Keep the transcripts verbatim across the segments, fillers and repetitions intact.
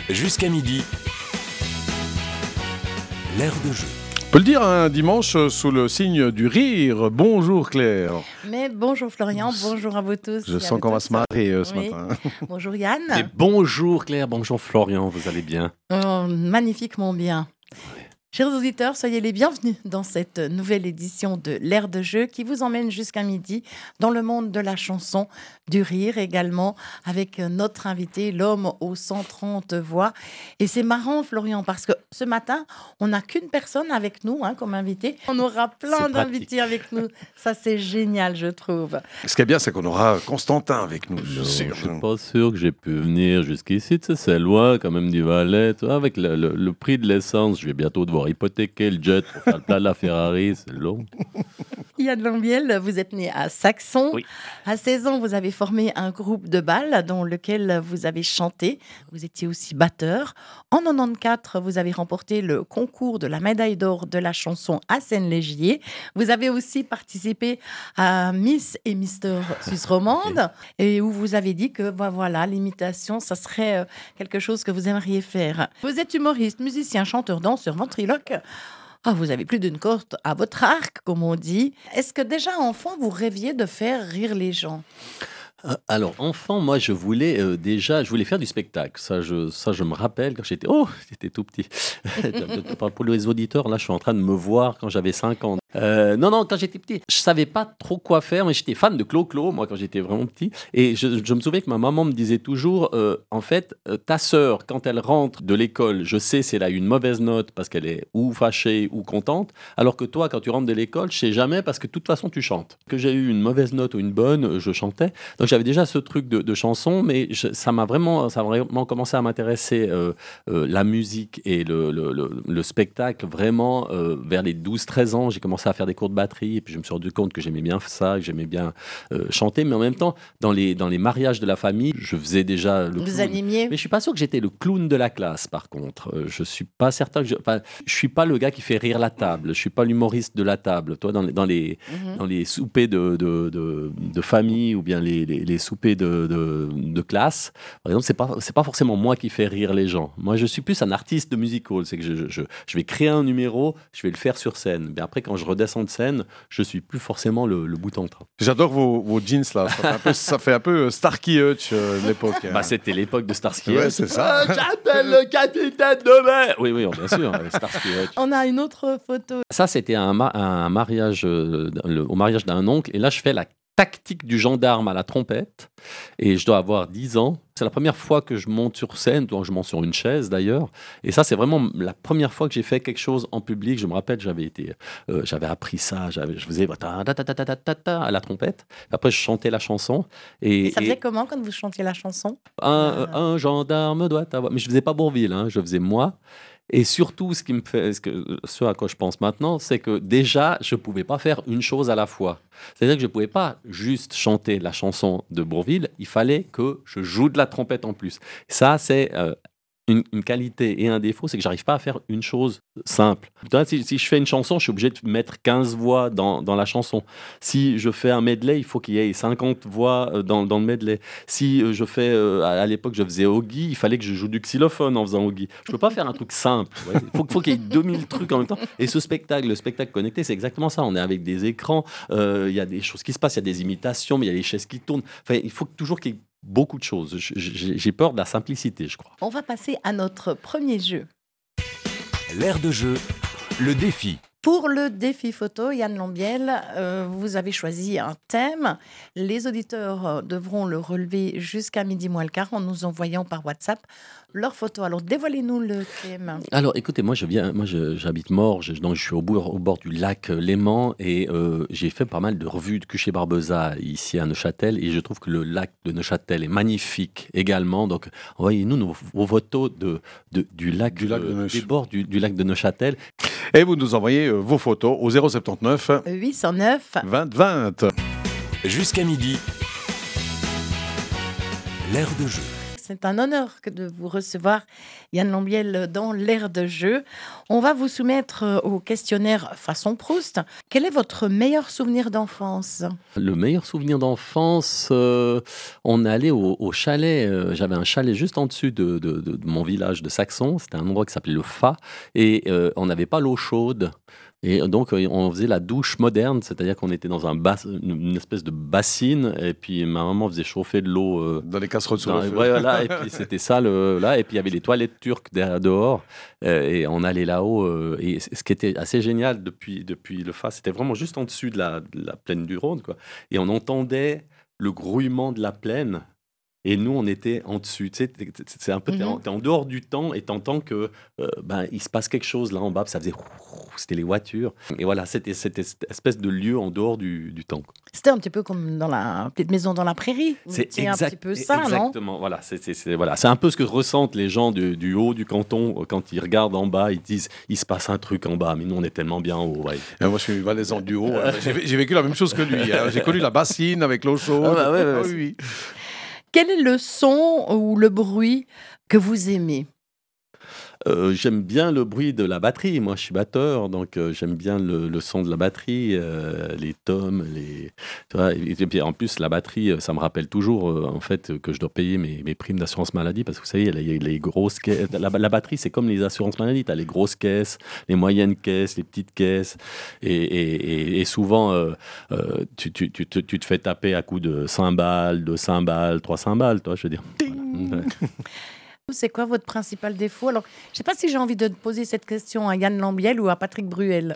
Jusqu'à midi, l'air de jeu. On peut le dire, un dimanche sous le signe du rire. Bonjour Claire. Mais bonjour Florian, bonjour à vous tous. Je sens qu'on va se marrer euh, ce Oui. matin. Bonjour Yann. Et bonjour Claire, bonjour Florian, vous allez bien? Oh, magnifiquement bien. Chers auditeurs, soyez les bienvenus dans cette nouvelle édition de l'Air de jeu qui vous emmène jusqu'à midi dans le monde de la chanson, du rire également, avec notre invité, l'homme aux cent trente voix. Et c'est marrant, Florian, parce que ce matin, on n'a qu'une personne avec nous hein, comme invité. On aura plein C'est d'invités pratique. avec nous. Ça, c'est génial, je trouve. Ce qui est bien, c'est qu'on aura Constantin avec nous. Non, sûr. je suis pas sûr que j'ai pu venir jusqu'ici, tu sais, c'est loin quand même du Valais, tu vois, avec le, le- le prix de l'essence, je vais bientôt devoir hypothéquer le jet pour faire le plat de la Ferrari, c'est long. Yann Lambiel, vous êtes né à Saxon. Oui. À seize ans, vous avez formé un groupe de bal dans lequel vous avez chanté. Vous étiez aussi batteur. En quatre-vingt-quatorze, vous avez remporté le concours de la médaille d'or de la chanson à Seine-Légier. Vous avez aussi participé à Miss et Mister Suisse romande et où vous avez dit que bah, voilà, l'imitation, ça serait euh, quelque chose que vous aimeriez faire. Vous êtes humoriste, musicien, chanteur, danseur, ventriloque. Ah, vous avez plus d'une corde à votre arc, comme on dit. Est-ce que déjà enfant, vous rêviez de faire rire les gens? Euh, Alors, enfant, moi, je voulais euh, déjà, je voulais faire du spectacle. Ça, je, ça, je me rappelle quand j'étais, oh, j'étais tout petit. Pour les auditeurs, là, je suis en train de me voir quand j'avais cinq ans. Euh, non, non, quand j'étais petit, je savais pas trop quoi faire, mais j'étais fan de Clo-Clo, moi, quand j'étais vraiment petit. Et je, je me souviens que ma maman me disait toujours, euh, en fait, euh, ta sœur, quand elle rentre de l'école, je sais si elle a eu une mauvaise note parce qu'elle est ou fâchée ou contente, alors que toi, quand tu rentres de l'école, je sais jamais parce que de toute façon, tu chantes. Que j'ai eu une mauvaise note ou une bonne, je chantais. Donc, j'avais déjà ce truc de, de chanson, mais je- ça m'a vraiment, ça a vraiment commencé à m'intéresser, euh, euh, la musique et le, le- le- le spectacle, vraiment, euh, vers les douze treize ans, j'ai commencé à faire des cours de batterie, et puis je me suis rendu compte que j'aimais bien ça, que j'aimais bien euh, chanter, mais en même temps, dans les, dans les mariages de la famille, je faisais déjà le Vous clown. animiez? Mais je suis pas sûr que j'étais le clown de la classe, par contre. Euh, je suis pas certain que je, enfin, je suis pas le gars qui fait rire la table. Je suis pas l'humoriste de la table. Toi, dans les, dans les, Mhm. dans les soupers de, de, de, de famille ou bien les, les, les soupers de, de, de classe, par exemple, c'est pas, c'est pas forcément moi qui fais rire les gens. Moi, je suis plus un artiste de music hall. C'est que je, je, je, je vais créer un numéro, je vais le faire sur scène. Mais après, quand je redescends de scène, je suis plus forcément le, le bout en train. J'adore vos, vos jeans là. Ça fait un peu, ça fait un peu euh, Starkey Hutch euh, de l'époque. hein. Bah, c'était l'époque de Starsky Ouais, Hutch. c'est ça. Ah, j'appelle le capitaine de mer. Oui, oui, bien sûr, euh, Starsky Hutch. On a une autre photo. Ça, c'était un, ma- un mariage, euh, le- au mariage d'un oncle. Et là, je fais la tactique du gendarme à la trompette. Et je dois avoir dix ans. C'est la première fois que je monte sur scène. Donc, je monte sur une chaise, d'ailleurs. Et ça, c'est vraiment la première fois que j'ai fait quelque chose en public. Je me rappelle, j'avais été, euh, j'avais appris ça. J'avais, je faisais ta- ta- ta- ta- ta- ta- ta- ta à la trompette. Après, je chantais la chanson. Et, Et ça et- faisait comment quand vous chantiez la chanson? un, un gendarme doit avoir. Mais je faisais pas Bourvil, hein, je faisais moi. Et surtout, ce qui me fait, ce, que, ce à quoi je pense maintenant, c'est que déjà, je pouvais pas faire une chose à la fois. C'est-à-dire que je pouvais pas juste chanter la chanson de Bourvil. Il fallait que je joue de la trompette en plus. Ça, c'est euh, une, une qualité et un défaut, c'est que j'arrive pas à faire une chose simple. Tu vois, Si, si je fais une chanson, je suis obligé de mettre quinze voix dans, dans la chanson. Si je fais un medley, il faut qu'il y ait cinquante voix euh, dans, dans le medley. Si euh, je fais, euh, à, à l'époque, je faisais Oogie, il fallait que je joue du xylophone en faisant Oogie. Je peux pas faire un truc simple. ouais. Il faut, faut qu'il y ait deux mille trucs en même temps. Et ce spectacle, le spectacle connecté, c'est exactement ça. On est avec des écrans, euh, il y a des choses qui se passent, il y a des imitations, mais il y a les chaises qui tournent. Enfin, il faut toujours qu'il y ait beaucoup de choses. Je- J'ai j'ai peur de la simplicité, je crois. On va passer à notre premier jeu. L'air de jeu, le défi. Pour le défi photo, Yann Lambiel, euh, vous avez choisi un thème. Les auditeurs euh, devront le relever jusqu'à midi moins le quart en nous envoyant par WhatsApp leurs photos. Alors, dévoilez-nous le thème. Alors, écoutez, moi, je viens, moi, je- j'habite Morges, donc je suis au, bout- au bord du lac euh, Léman et euh, j'ai fait pas mal de revues de Cuché-Barbeza ici à Neuchâtel et je trouve que le lac de Neuchâtel est magnifique également. Donc, envoyez-nous nos- vos photos de, de- du lac, Du lac de euh, Neuch- des bords du, du lac de Neuchâtel. Et vous nous envoyez euh, vos photos au zéro soixante-neuf huit cent neuf. vingt vingt. Jusqu'à midi, l'air de jeu. c'est un honneur que de vous recevoir, Yann Lambiel, dans l'air de jeu. On va vous soumettre au questionnaire façon Proust. Quel est votre meilleur souvenir d'enfance? Le meilleur souvenir d'enfance, euh, on allait au, au chalet. euh, J'avais un chalet juste en dessus de, de- de- de mon village de Saxon. C'était un endroit qui s'appelait le Fa. Et euh, on n'avait pas l'eau chaude. Et donc, euh, on faisait la douche moderne, c'est-à-dire qu'on était dans un bas- une une espèce de bassine. Et puis, ma maman faisait chauffer de l'eau. euh, Dans les casseroles sur dans- le feu. ouais, voilà, et puis c'était ça, le, là. Et puis, il y avait les toilettes turques derrière- dehors. euh, et on allait là-haut. euh, et c- ce qui était assez génial depuis, depuis le Fa, c'était vraiment juste en dessus de la, de la plaine du Rhône, quoi. Et on entendait le grouillement de la plaine. Et nous, on était en dessus. Tu sais, t'es- t'es- c'est un peu, t'es en, Mhm. t'es en dehors du temps et t'entends que euh, ben, il se passe quelque chose là en bas. Puis ça faisait, c'était les voitures. Et voilà, c'était c'était cette espèce de lieu en dehors du, du temps, quoi. C'était un petit peu comme dans la petite maison dans la prairie. Vous C'est étiez un exact- petit peu ça, non? exactement. Voilà, c'est c'est- c'est- voilà, c'est un peu ce que ressentent les gens du, du haut du canton euh, quand ils regardent en bas. Ils disent, il se passe un truc en bas, mais nous on est tellement bien en haut. Ouais. Et moi, je suis valaisan du haut. hein. J'ai vé- j'ai vécu la même chose que lui. hein. J'ai connu la bassine avec l'eau chaude. Ah bah ouais, ouais, Ah ouais. oui, oui. Quel est le son ou le bruit que vous aimez? Euh, j'aime bien le bruit de la batterie. Moi, je suis batteur, donc euh, j'aime bien le, le son de la batterie, euh, les tomes, les. Tu vois, et, et puis en plus, la batterie, euh, ça me rappelle toujours euh, en fait que je dois payer mes, mes primes d'assurance maladie parce que vous savez, il y a les, les grosses caisses. La, la batterie, c'est comme les assurances maladie. Tu as les grosses caisses, les moyennes caisses, les petites caisses, et, et, et- et souvent, euh, euh, tu, tu, tu, te, tu te fais taper à coups de cinq balles, de cinq balles, trois cents balles, toi, je veux dire. Voilà. Ouais. C'est quoi votre principal défaut? Alors, je ne sais pas si j'ai envie de poser cette question à Yann Lambiel ou à Patrick Bruel.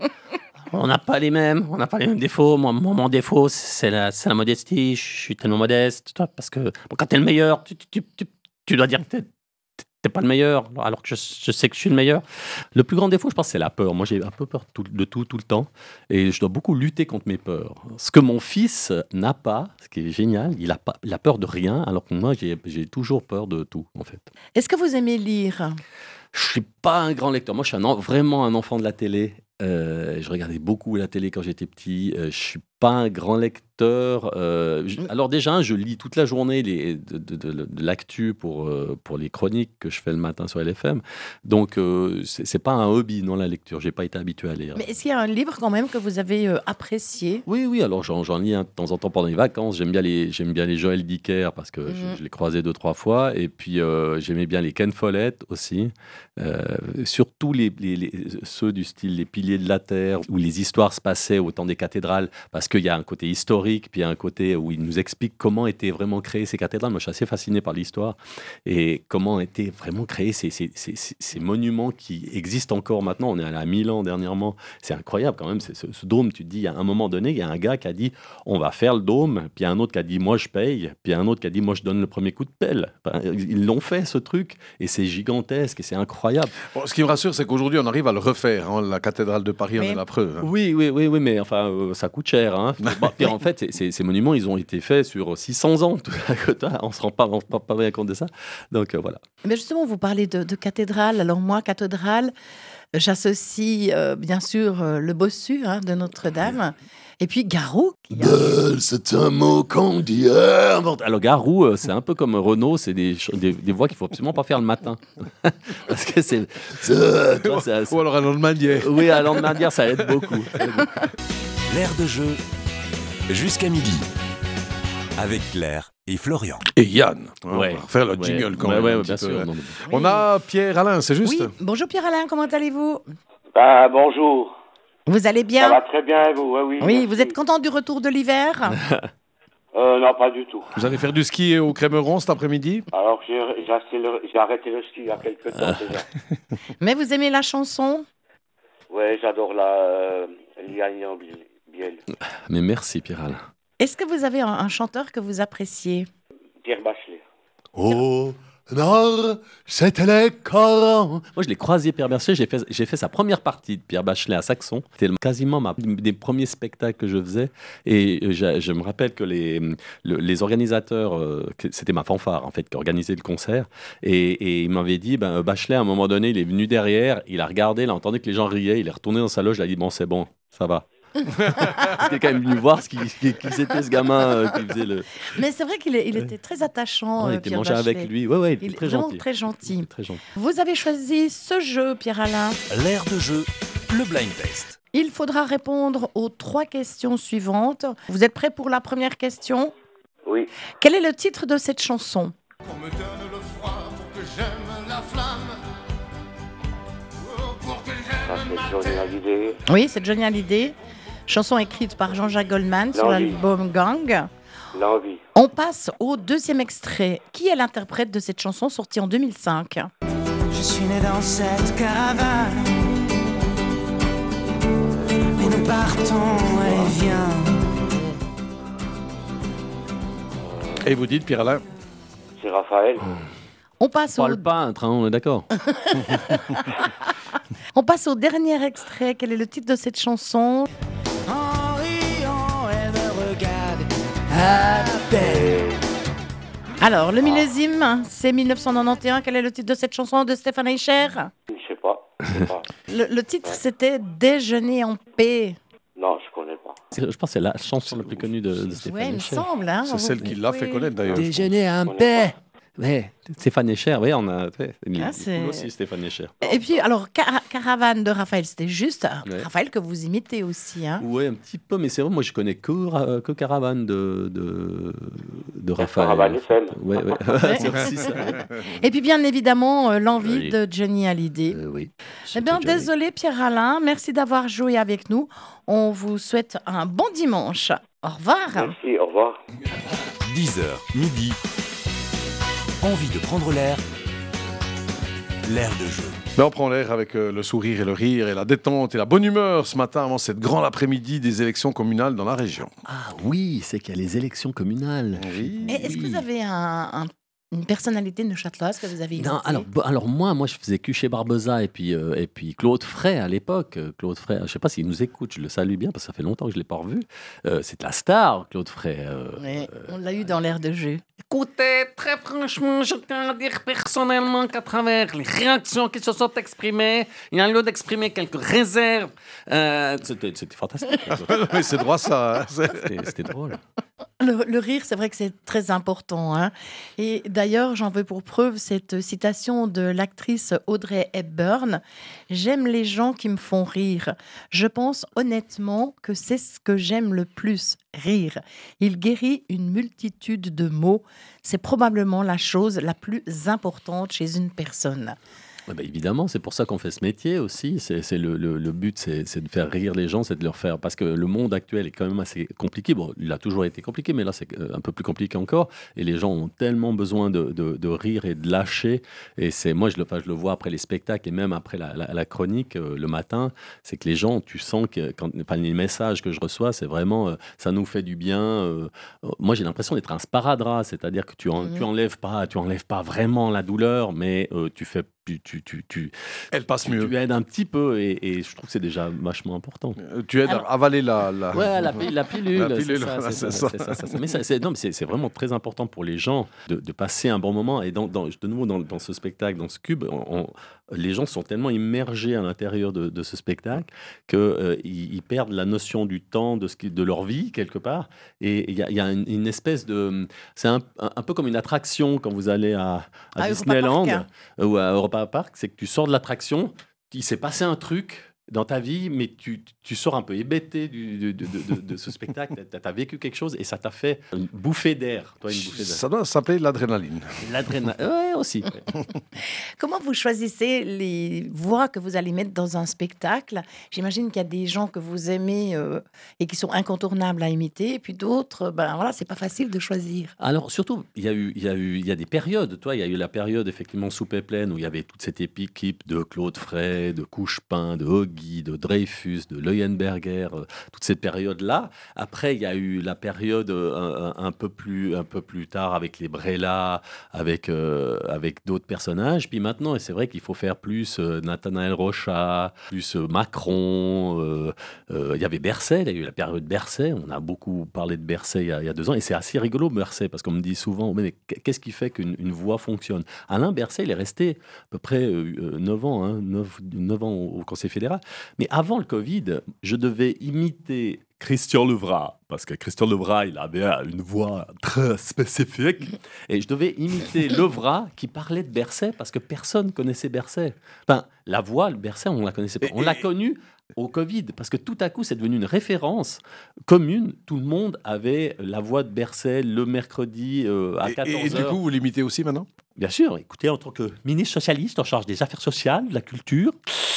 On n'a pas les mêmes, on n'a pas les mêmes défauts. Moi, mon, mon défaut, c'est la, c'est la modestie. Je suis tellement modeste, toi, parce que bon, quand t'es le meilleur, tu, tu, tu, tu- tu dois dire que t'es, t'es pas le meilleur, alors que je, je sais que je suis le meilleur. Le plus grand défaut, je pense, c'est la peur. Moi, j'ai un peu peur tout- de tout, tout le temps. Et je dois beaucoup lutter contre mes peurs. Ce que mon fils n'a pas, ce qui est génial, il a, pas, il a peur de rien, alors que moi, j'ai j'ai toujours peur de tout, en fait. Est-ce que vous aimez lire? Je suis pas un grand lecteur. Moi, je suis un en- vraiment un enfant de la télé. Euh, je regardais beaucoup la télé quand j'étais petit. Euh, je suis pas un grand lecteur. Euh, je- alors déjà, je lis toute la journée les, de, de- de- de l'actu pour, euh, pour les chroniques que je fais le matin sur L F M. Donc, euh, c'est c'est pas un hobby, non, la lecture. J'ai pas été habitué à lire. Mais est-ce qu'il y a un livre quand même que vous avez euh, apprécié? Oui, oui, alors j'en j'en lis un de temps en temps pendant les vacances. J'aime bien les, j'aime bien les Joël Dicker parce que je, Mhm. je l'ai croisé deux, trois fois. Et puis, euh, j'aimais bien les Ken Follett aussi. Euh, surtout les, les- les- ceux du style Les Piliers de la Terre, où les histoires se passaient au temps des cathédrales, parce qu'il y a un côté historique, puis il y a un côté où il nous explique comment étaient vraiment créées ces cathédrales. Moi, je suis assez fasciné par l'histoire et comment étaient vraiment créés ces, ces- ces- ces- ces monuments qui existent encore maintenant. On est allé à Milan dernièrement. C'est incroyable quand même. C'est ce, ce dôme, tu te dis, à un moment donné, il y a un gars qui a dit on va faire le dôme, puis il y a un autre qui a dit moi je paye, puis il y a un autre qui a dit moi je donne le premier coup de pelle. Enfin, ils l'ont fait ce truc et c'est gigantesque et c'est incroyable. Bon, ce qui me rassure, c'est qu'aujourd'hui, on arrive à le refaire. hein. La cathédrale de Paris en Oui. est la preuve. hein. Oui, oui, oui, oui, mais enfin, euh, ça coûte cher. Hein. Bon, puis en fait, c'est- c'est- ces monuments, ils ont été faits sur six cents ans. Tout à côté. On se rend pas, on se rend pas bien compte de ça. Donc euh, voilà. Mais justement, vous parlez de, de cathédrale. Alors moi, cathédrale, j'associe euh, bien sûr euh, le bossu hein, de Notre-Dame. Et puis Garou. Qui a... Belle, c'est un mot qu'on dit. euh, bon, Alors Garou, euh, c'est un peu comme Renault, c'est des, ch- des, des voix qu'il faut absolument pas faire le matin. Parce que c'est... c'est- toi, c'est- c'est- Ou alors un lendemain d'hier. Oui, à lendemain d'hier, ça aide beaucoup. L'air de jeu, jusqu'à midi. Avec Claire et Florian. Et Yann. On Ouais. va faire le Ouais. jingle quand Ouais, même. ouais, un ouais, petit bien peu, sûr. hein. Non, mais- On a Pierre Alain, c'est juste Oui, bonjour Pierre-Alain, comment allez-vous? Ah, bonjour. Vous allez Ça bien? va très bien et vous? Ouais, oui, Oui, merci. vous êtes content du retour de l'hiver? Euh, non, pas du tout. Vous allez faire du ski au Crémeron cet après-midi? Alors, j'ai j'ai arrêté le- j'ai arrêté le ski il y a quelques temps déjà. Mais vous aimez la chanson? Ouais, j'adore la euh, Liane Biel. Mais merci, Pierre Alain. Est-ce que vous avez un, un chanteur que vous appréciez? Pierre Bachelet. Oh, nord, c'était les Corans. Moi, je l'ai croisé, Pierre Bachelet. J'ai fait, j'ai fait sa première partie de Pierre Bachelet à Saxon. C'était quasiment ma, des premiers spectacles que je faisais. Et je, je me rappelle que les, le- les organisateurs, euh, que- c'était ma fanfare, en fait, qui organisait le concert. Et, et il m'avait dit, ben, Bachelet, à un moment donné, il est venu derrière, il a regardé, il a entendu que les gens riaient, il est retourné dans sa loge, il a dit, bon, c'est bon, ça va. Quelqu'un est venu voir ce qui, qui, qui c'était ce gamin euh, qui faisait le. Mais c'est vrai qu'il est- il était très attachant, On euh, était Pierre mangé Bachelet. avec lui. Ouais, ouais, il était Il est très vraiment gentil. très Il gentil. était très gentil. Vous avez choisi ce jeu, Pierre-Alain. L'air de jeu, le blind test. Il faudra répondre aux trois questions suivantes. Vous êtes prêts pour la première question? Oui. Quel est le titre de cette chanson? Qu'on me donne le froid pour que j'aime la flamme. Oh, pour que Ça, j'aime c'est ma Johnny terre. Hallyday. Oui, c'est Johnny Hallyday. Chanson écrite par Jean-Jacques Goldman sur L'envie. l'album Gang. L'envie. On passe au deuxième extrait. Qui est l'interprète de cette chanson sortie en deux mille cinq? Je suis né dans cette caravane. Mais nous partons, allez viens. Et vous dites, Pierre-Alain? C'est Raphaël. On passe, Pas au... le peintre, hein, on est d'accord. On passe au dernier extrait. Quel est le titre de cette chanson? En riant, elle me regarde à peine. Alors, le millésime, c'est mille neuf cent quatre-vingt-onze. Quel est le titre de cette chanson de Stéphane Eicher? Je sais pas. Je sais pas. le, le titre, c'était Déjeuner en paix. Non, je connais pas. C'est- Je pense que c'est la chanson la plus connue de, de Stéphane Ouais, il me Echer. semble. Hein, C'est Vous- celle qui l'a fait oui. connaître d'ailleurs. je Déjeuner en connais paix. Ouais, Stéphane Echer, oui, on a. Ouais, il Ah, est c'est- cool aussi, Stéphane Echer. Et puis, alors, Cara- Caravane de Raphaël, c'était juste Ouais. Raphaël que vous imitez aussi. Hein. Ouais, un petit peu, mais c'est vrai, moi je connais que, Ra- que Caravane de, de, de Raphaël. Caravane F M. Ouais, ouais. c'est aussi ça. Et puis, bien évidemment, euh, l'envie Oui. de Johnny Hallyday. Euh, oui. Eh bien, C'était Johnny. désolé Pierre-Alain, merci d'avoir joué avec nous. On vous souhaite un bon dimanche. Au revoir. Merci, au revoir. dix heures, midi. Envie de prendre l'air. L'air de jeu. Ben, on prend l'air avec euh, le sourire et le rire et la détente et la bonne humeur ce matin avant cette grande après-midi des élections communales dans la région. Ah oui, c'est qu'il y a les élections communales. Oui. Et Est-ce que vous avez un- un- une personnalité neuchâteloise que vous avez Non, imitée? alors, bon, alors moi, moi, je faisais que chez Barbeza et puis, euh, et puis Claude Frey à l'époque. Euh, Claude Frey, je ne sais pas s'il nous écoute, je le salue bien parce que ça fait longtemps que je ne l'ai pas revu. Euh, c'est la star, Claude Frey. euh, Ouais, on l'a eu dans l'air de jeu. Écoutez, très franchement, je tiens à dire personnellement qu'à travers les réactions qui se sont exprimées, il y a lieu d'exprimer quelques réserves. Euh, C'était c'était fantastique. Mais c'est droit ça. hein. C'est- C'était c'était drôle. Le, le rire, c'est vrai que c'est très important. Hein. Et d'ailleurs, j'en veux pour preuve cette citation de l'actrice Audrey Hepburn. « J'aime les gens qui me font rire. Je pense honnêtement que c'est ce que j'aime le plus, rire. Il guérit une multitude de maux. C'est probablement la chose la plus importante chez une personne. » Ouais, bah, évidemment, c'est pour ça qu'on fait ce métier aussi. C'est c'est le, le- le but, c'est c'est de faire rire les gens, c'est de leur faire. Parce que le monde actuel est quand même assez compliqué. Bon, il a toujours été compliqué, mais là, c'est euh, un peu plus compliqué encore. Et les gens ont tellement besoin de, de- de rire et de lâcher. Et c'est moi, je le, enfin, je le vois après les spectacles et même après la, la- la chronique euh, le matin. C'est que les gens, tu sens que quand, enfin, les messages que je reçois, c'est vraiment euh, ça nous fait du bien. euh, euh, moi, j'ai l'impression d'être un sparadrap, c'est-à-dire que tu, en, Mhm. tu enlèves pas, tu enlèves pas vraiment la douleur, mais euh, tu fais tu, tu, tu, tu, Elle passe tu, mieux. tu aides un petit peu et, et je trouve que c'est déjà vachement important. Euh, Tu aides Alors- à avaler la. la... Ouais, la, pi- la pilule, La c'est pilule, ça, voilà, c'est ça, c'est ça. c'est ça, c'est ça. Mais ça, c'est, non, mais c'est, c'est vraiment très important pour les gens de, de passer un bon moment. Et dans, dans- de nouveau, dans, dans ce spectacle, dans ce cube, on- on- les gens sont tellement immergés à l'intérieur de, de ce spectacle qu'ils euh, ils ils perdent la notion du temps, de, ce qui, de leur vie, quelque part. Et il y a, il y a une, une espèce de... C'est un, un- un peu comme une attraction quand vous allez à, à À Europa Disneyland Park. euh, ou à Europa Park, c'est que tu sors de l'attraction, il s'est passé un truc dans ta vie, mais tu, tu sors un peu hébété du- de, de- de- de- de ce spectacle. Tu as vécu quelque chose et ça t'a fait une bouffée d'air. Toi, une bouffée d'air. Ça doit s'appeler l'adrénaline. L'adrénaline. Ouais, aussi. ouais. Comment vous choisissez les voix que vous allez mettre dans un spectacle? J'imagine qu'il y a des gens que vous aimez euh, et qui sont incontournables à imiter, et puis d'autres, ben voilà, c'est pas facile de choisir. Alors, surtout, il y a eu, il y a eu, il y a des périodes. Toi, il y a eu la période, effectivement, Souper pleine, où il y avait toute cette équipe de Claude Frey, de Couchepin, de Hoggy, de Dreyfus, de Leuenberger, euh, toute cette période-là. Après, il y a eu la période euh, un, un peu plus, un peu plus tard avec les Brella, avec, euh, avec d'autres personnages. Puis maintenant, et c'est vrai qu'il faut faire plus euh, Nathanaël Rocha, plus euh, Macron. euh, euh, il y avait Berset, il y a eu la période Berset. On a beaucoup parlé de Berset il y a, il y a deux ans. Et c'est assez rigolo, Berset, parce qu'on me dit souvent, mais qu'est-ce qui fait qu'une une voix fonctionne? Alain Berset, il est resté à peu près euh, neuf ans, hein, neuf, neuf ans au, au Conseil fédéral. Mais avant le Covid, je devais imiter Christian Levrat, parce que Christian Levrat, il avait une voix très spécifique, et je devais imiter Levrat qui parlait de Bercet, parce que personne ne connaissait Bercet. Enfin, la voix, le Bercet, on ne la connaissait pas. On l'a connu au Covid, parce que tout à coup, c'est devenu une référence commune. Tout le monde avait la voix de Bercet le mercredi euh, à quatorze heures. Et, et du coup, vous l'imitez aussi maintenant ? Bien sûr, écoutez, en tant que ministre socialiste en charge des affaires sociales, de la culture,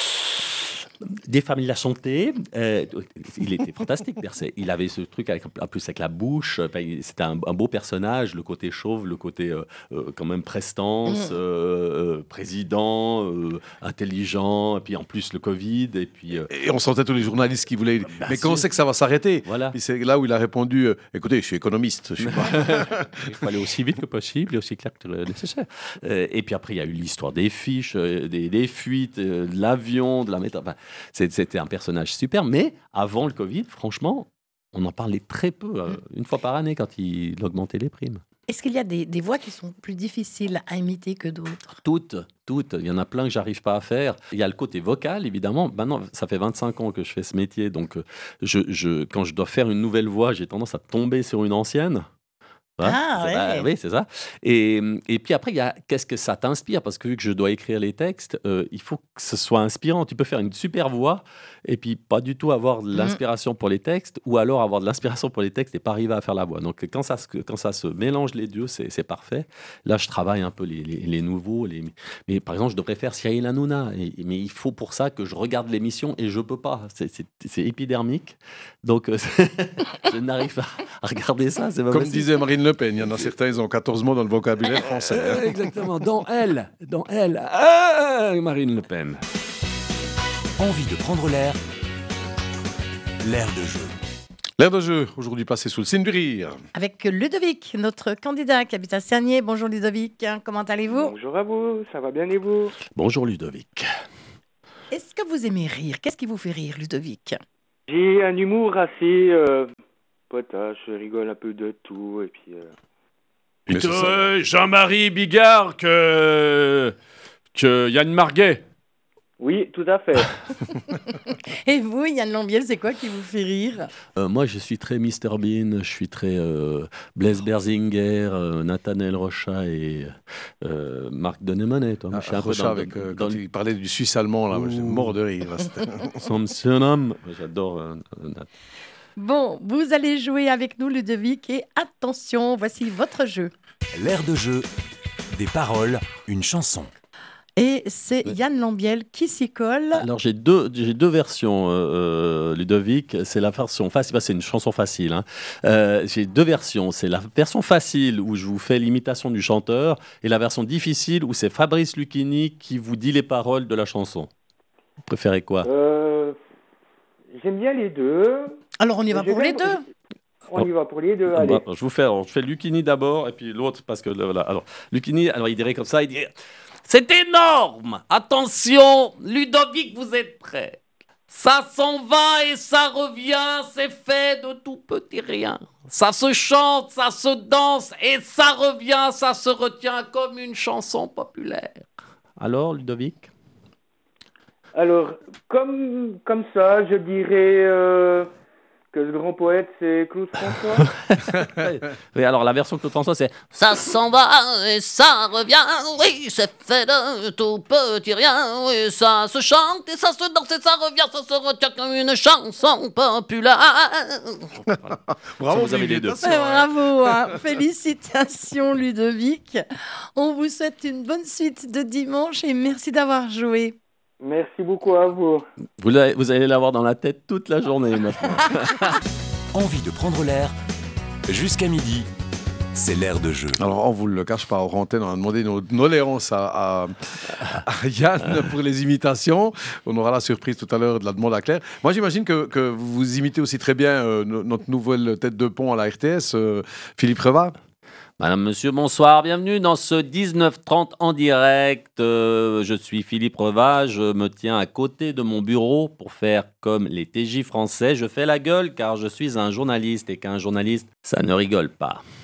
des femmes de la santé, euh, il était fantastique, Bercet. Il avait ce truc avec, en plus avec la bouche, enfin, il- c'était un, un beau personnage, le côté chauve, le côté euh, euh, quand même prestance, euh, euh, président, euh, intelligent, et puis en plus le Covid, et puis... euh, Et on sentait tous les journalistes qui voulaient. Bien mais quand on sûr. sait que ça va s'arrêter, Voilà. puis c'est là où il a répondu euh, écoutez, je suis économiste. Je suis pas... Il faut aller aussi vite que possible et aussi clair que le nécessaire. Euh, et puis après, il y a eu l'histoire des fiches, euh, des, des fuites, euh, de l'avion, de la méthode. Enfin, c'est- c'était un personnage super. Mais avant le Covid, franchement, on en parlait très peu, euh, une fois par année, quand il augmentait les primes. Est-ce qu'il y a des, des voix qui sont plus difficiles à imiter que d'autres? Toutes, toutes. Il y en a plein que j'arrive pas à faire. Il y a le côté vocal, évidemment. Maintenant, ça fait vingt-cinq ans que je fais ce métier. Donc, euh, je, je, quand je dois faire une nouvelle voix, j'ai tendance à tomber sur une ancienne. Hein, Ah, c'est- ouais. bah, oui, c'est ça. Et, et puis après, il y a qu'est-ce que ça t'inspire? Parce que vu que je dois écrire les textes, euh, il faut que ce soit inspirant. Tu peux faire une super voix et puis pas du tout avoir de l'inspiration pour les textes, ou alors avoir de l'inspiration pour les textes et pas arriver à faire la voix. Donc quand ça se, quand ça se mélange les deux, c'est, c'est parfait. Là, je travaille un peu les, les, les nouveaux. Les... Mais par exemple, je devrais faire Cyril Hanouna. Et- mais il faut pour ça que je regarde l'émission et je peux pas. C'est, c'est, c'est épidermique. Donc euh, je n'arrive pas à regarder ça. C'est pas Comme possible. disait Marine Le Pen, il y en a certains, ils ont quatorze mots dans le vocabulaire français. hein. Euh, exactement, dans elle, dans elle, ah, Marine Le Pen. Envie de prendre l'air. L'air de jeu. L'air de jeu, aujourd'hui passé sous le signe du rire. Avec Ludovic, notre candidat qui habite à Cernier. Bonjour Ludovic, comment allez-vous? Bonjour à vous, ça va bien et vous? Bonjour Ludovic. Est-ce que vous aimez rire? Qu'est-ce qui vous fait rire, Ludovic? J'ai un humour assez euh, potache, je rigole un peu de tout et puis... euh, Mais c'est ça. Euh, Jean-Marie Bigard que, que Yann Marguet. Oui, tout à fait. Et vous, Yann Lambiel, c'est quoi qui vous fait rire? Euh, moi, je suis très mister Bean, je suis très euh, Blaise Berzinger, euh, Nathanaël Rocha et euh, Marc Denemonet. Toi. Moi, je suis un peu Rocha dans- avec, euh, dans quand le- il parlait du Suisse allemand, là, moi, j'étais Ouh. mort de rire. là, c'était- Son surnom. J'adore euh, Nath. Bon, vous allez jouer avec nous, Ludovic, et attention, voici votre jeu. L'air de jeu. Des paroles, une chanson. Et c'est Yann Lambiel qui s'y colle. Alors j'ai deux, j'ai deux versions, euh, euh, Ludovic. C'est la version facile, bah, c'est une chanson facile. Hein. Euh, j'ai deux versions. C'est la version facile où je vous fais l'imitation du chanteur, et la version difficile où c'est Fabrice Lucchini qui vous dit les paroles de la chanson. Vous préférez quoi? Euh, J'aime bien les deux. Alors on y va J'ai pour les bien- deux. On y va pour les deux, Ah allez. bah, je vous fais, alors, je fais Lucchini d'abord et puis l'autre parce que le- voilà. Alors Lucchini, alors il dirait comme ça, il dirait C'est énorme! Attention, Ludovic, vous êtes prêts? Ça s'en va et ça revient, c'est fait de tout petit rien. Ça se chante, ça se danse et ça revient, ça se retient comme une chanson populaire. alors Ludovic. Alors, comme, comme ça, je dirais euh, que ce grand poète, c'est Claude François. Oui, alors la version de Claude François c'est Ça s'en va et ça revient, oui, c'est fait de tout petit rien. Oui, ça se chante et ça se danse et ça revient, ça se retient comme une chanson populaire. Bravo, vous avez les deux. imitation, Ouais, hein. bravo, hein. Félicitations Ludovic. On vous souhaite une bonne suite de dimanche et merci d'avoir joué. Merci beaucoup à vous. vous, l'avez- vous allez l'avoir dans la tête toute la journée maintenant. Envie de prendre l'air. Jusqu'à midi. C'est l'air de jeu. Alors, on vous le cache pas, hors antenne, on a demandé nos doléances à, à, à Yann pour les imitations. On aura la surprise tout à l'heure de la demande à Claire. Moi, j'imagine que, que vous imitez aussi très bien euh, no- notre nouvelle tête de pont à la R T S, euh, Philippe Reva. Madame, monsieur, bonsoir, bienvenue dans ce dix-neuf trente en direct. Euh, je suis Philippe Reva, je me tiens à côté de mon bureau pour faire comme les T J français. Je fais la gueule car je suis un journaliste et qu'un journaliste, ça ne rigole pas.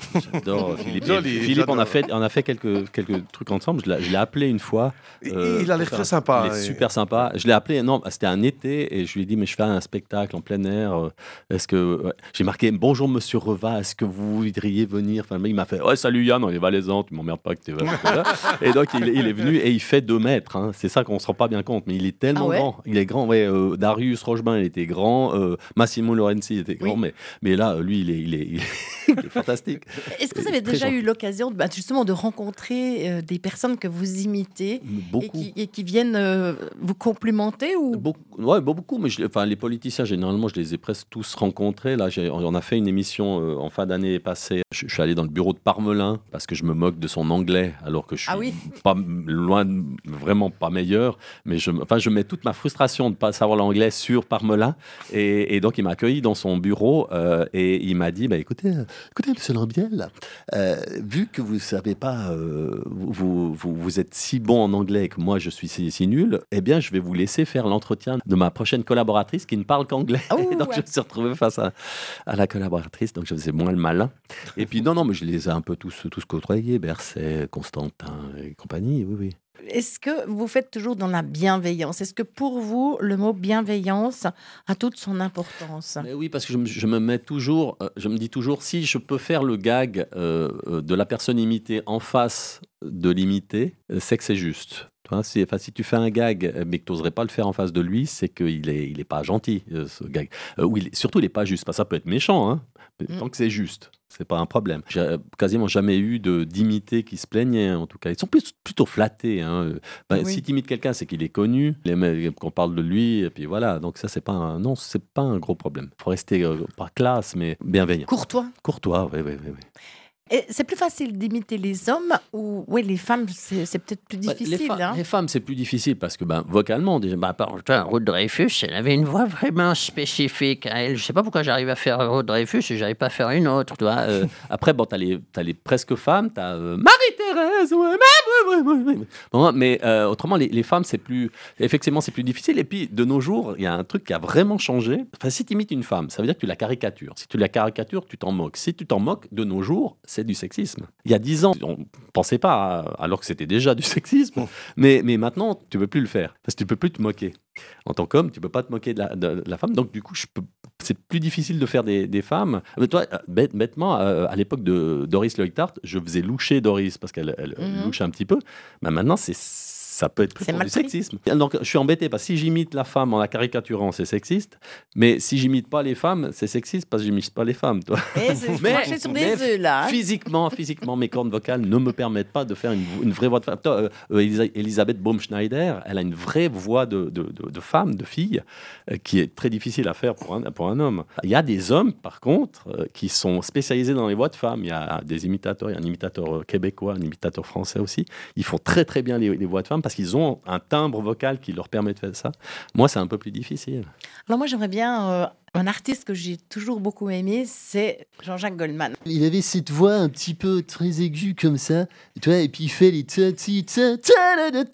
J'adore Philippe. Joli, Et Philippe, on j'adore. a fait, on a fait quelques, quelques trucs ensemble. Je l'ai, je l'ai appelé une fois. Et- euh, et il a l'air pour très faire- sympa, Il est et- super sympa. Je l'ai appelé, non, c'était un été, et je lui ai dit, mais je fais un spectacle en plein air. euh, Est-ce que. Ouais. J'ai marqué, bonjour monsieur Reva, est-ce que vous voudriez venir? Enfin, le mec, il m'a fait, ouais, salut Yann, on est valaisans, tu m'emmerdes pas que t'es là. Et donc, il, il est venu et il fait deux mètres. hein. C'est ça qu'on se rend pas bien compte, mais il est tellement Ah ouais grand. Il est grand, ouais. euh, Darius Rochebain, il était grand. euh, Massimo Lorenzi, il était grand, Oui. mais, mais là, lui, il est, il est, il est, il est fantastique. Est-ce que vous Et avez très déjà gentil. eu l'occasion de, bah, justement de rencontrer euh, des personnes que vous imitez et Beaucoup. qui, et qui viennent euh, vous complimenter ou... Beaucoup, ouais, beaucoup, mais je- enfin, les politiciens, généralement, je les ai presque tous rencontrés. Là, j'ai- on a fait une émission euh, en fin d'année passée. Je, je suis allé dans le bureau de Parmelin parce que je me moque de son anglais, alors que je suis Ah oui. pas m- loin, de- vraiment pas meilleur. Mais je, me- enfin, je mets toute ma frustration de ne pas savoir l'anglais sur Parmelin. Et, et donc, il m'a accueilli dans son bureau euh, et il m'a dit, bah, écoutez, euh, écoutez, monsieur Lambiel, euh, vu que vous savez pas, euh, vous, vous, vous êtes si bon en anglais et que moi, je suis si, si nul, eh bien, je vais vous laisser faire l'entretien de ma prochaine collaboratrice qui ne parle qu'anglais. Oh, Et donc, ouais. je me suis retrouvé face à, à la collaboratrice, donc je faisais moins le malin. Et puis, non, non, mais je les ai un peu tous, tous côtoyés, Berset, Constantin et compagnie, oui, oui. Est-ce que vous faites toujours dans la bienveillance? Est-ce que pour vous, le mot bienveillance a toute son importance? Mais oui, parce que je me, je me mets toujours, euh, je me dis toujours, si je peux faire le gag euh, euh, de la personne imitée en face de l'imité, euh, c'est que c'est juste. Tu vois, si, enfin, si tu fais un gag, euh, mais que tu n'oserais pas le faire en face de lui, c'est qu'il n'est il est pas gentil, euh, ce gag. Euh, ou il est- surtout, il n'est pas juste. Parce que ça peut être méchant, hein, mais Mm. tant que c'est juste. C'est pas un problème. J'ai euh, quasiment jamais eu de d'imités qui se plaignaient, en tout cas. Ils sont plus, plutôt flattés. Hein. Euh, ben, Oui. Si tu imites quelqu'un, c'est qu'il est connu, il aime qu'on parle de lui, et puis voilà. Donc ça, c'est pas un, non, c'est pas un gros problème. Il faut rester euh, pas classe, mais bienveillant. Courtois. Courtois, oui, oui, oui. oui. Et c'est plus facile d'imiter les hommes ou oui, les femmes, c'est c'est peut-être plus Bah, difficile. les, fa- hein. les femmes, c'est plus difficile parce que ben, vocalement, déjà, ben, par- Putain, Ruth Dreyfus, elle avait une voix vraiment spécifique à elle. Je sais pas pourquoi j'arrive à faire Ruth Dreyfus et j'arrive pas à faire une autre, tu vois. euh, après, bon, t'as les, t'as les presque femmes, t'as euh, Marie-Thérèse, ouais, mais, ouais, ouais, ouais, ouais. Bon, mais euh, autrement, les, les femmes, c'est plus, effectivement, c'est plus difficile. Et puis, de nos jours, il y a un truc qui a vraiment changé. Enfin, si tu imites une femme, ça veut dire que tu la caricatures. Si tu la caricatures, tu t'en moques. Si tu t'en moques, de nos jours, c'est du sexisme. Il y a dix ans, on ne pensait pas, à- alors que c'était déjà du sexisme. Mais, mais maintenant, tu ne peux plus le faire. Parce que tu ne peux plus te moquer. En tant qu'homme, tu ne peux pas te moquer de la, de- de la femme. Donc, du coup, je peux- c'est plus difficile de faire des, des femmes. Mais toi, euh, bête- bêtement, euh, à l'époque de Doris Leuchtart, je faisais loucher Doris parce qu'elle elle, Mhm. louche un petit peu. Mais maintenant, c'est ça peut être pris C'est pour mal du pris. sexisme. Donc, je suis embêté parce que si j'imite la femme en la caricaturant, c'est sexiste. Mais si j'imite pas les femmes, c'est sexiste parce que j'imite pas les femmes. Toi. Et c'est- faut Mais- marcher sur des mais œufs là. hein. Physiquement, physiquement, mes cordes vocales ne me permettent pas de faire une, une vraie voix de femme. Toi, euh, euh, Elisa- Elisabeth Baumschneider, elle a une vraie voix de, de, de- de femme, de fille, euh, qui est très difficile à faire pour un, pour un homme. Il y a des hommes, par contre, euh, qui sont spécialisés dans les voix de femmes. Il y a des imitateurs, il y a un imitateur euh, québécois, un imitateur français aussi. Ils font très très bien les, les voix de femmes parce qu'ils ont un timbre vocal qui leur permet de faire ça. Moi, c'est un peu plus difficile. Alors moi j'aimerais bien euh, un artiste que j'ai toujours beaucoup aimé, c'est Jean-Jacques Goldman. Il avait cette voix un petit peu très aiguë comme ça, tu vois, et puis il fait les ta ti ta ta ta ta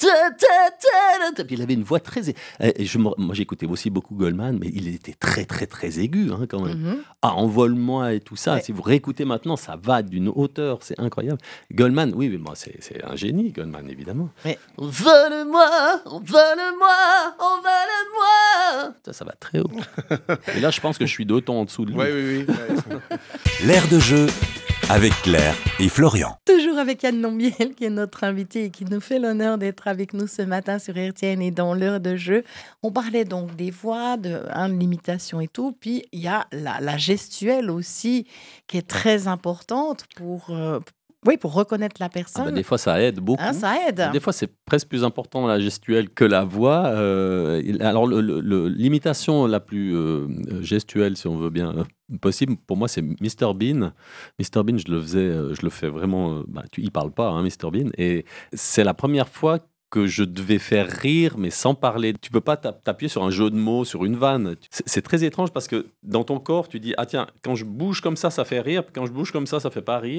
ta ta. Puis il avait une voix très. Et je, me- moi, j'écoutais aussi beaucoup Goldman, mais il était très, très, très aigu hein, quand même. Mhm. Ah, envole-moi et tout ça. Ouais. Si vous réécoutez maintenant, ça va d'une hauteur, c'est incroyable. Goldman, oui, mais moi, c'est c'est un génie, Goldman, évidemment. Envole-moi, envole-moi, envole-moi. Ça, ça va très haut. Et là, je pense que je suis deux tons en dessous de lui. Oui, oui, oui. L'air de jeu avec Claire et Florian. Toujours avec Yann Lambiel qui est notre invité et qui nous fait l'honneur d'être avec nous ce matin sur R T N et dans l'heure de jeu. On parlait donc des voix, de, hein, de l'imitation et tout. Puis il y a la, la gestuelle aussi qui est très importante pour, euh, oui, pour reconnaître la Ah, personne. bah, des fois, ça aide beaucoup. Hein, ça aide. Des fois, c'est presque plus important la gestuelle que la voix. Euh, il- alors, le- le- le- l'imitation la plus euh, gestuelle, si on veut bien, euh, possible, pour moi, c'est mister Bean. mister Bean, je le faisais, euh, je le fais vraiment. euh, bah, tu, il parle pas, hein, mister Bean. Et c'est la première fois que je devais faire rire, mais sans parler. Tu peux pas tap- t'appuyer sur un jeu de mots, sur une vanne. C'est c'est très étrange parce que dans ton corps, tu dis, ah tiens, quand je bouge comme ça, ça fait rire, puis quand je bouge comme ça, ça fait pas rire.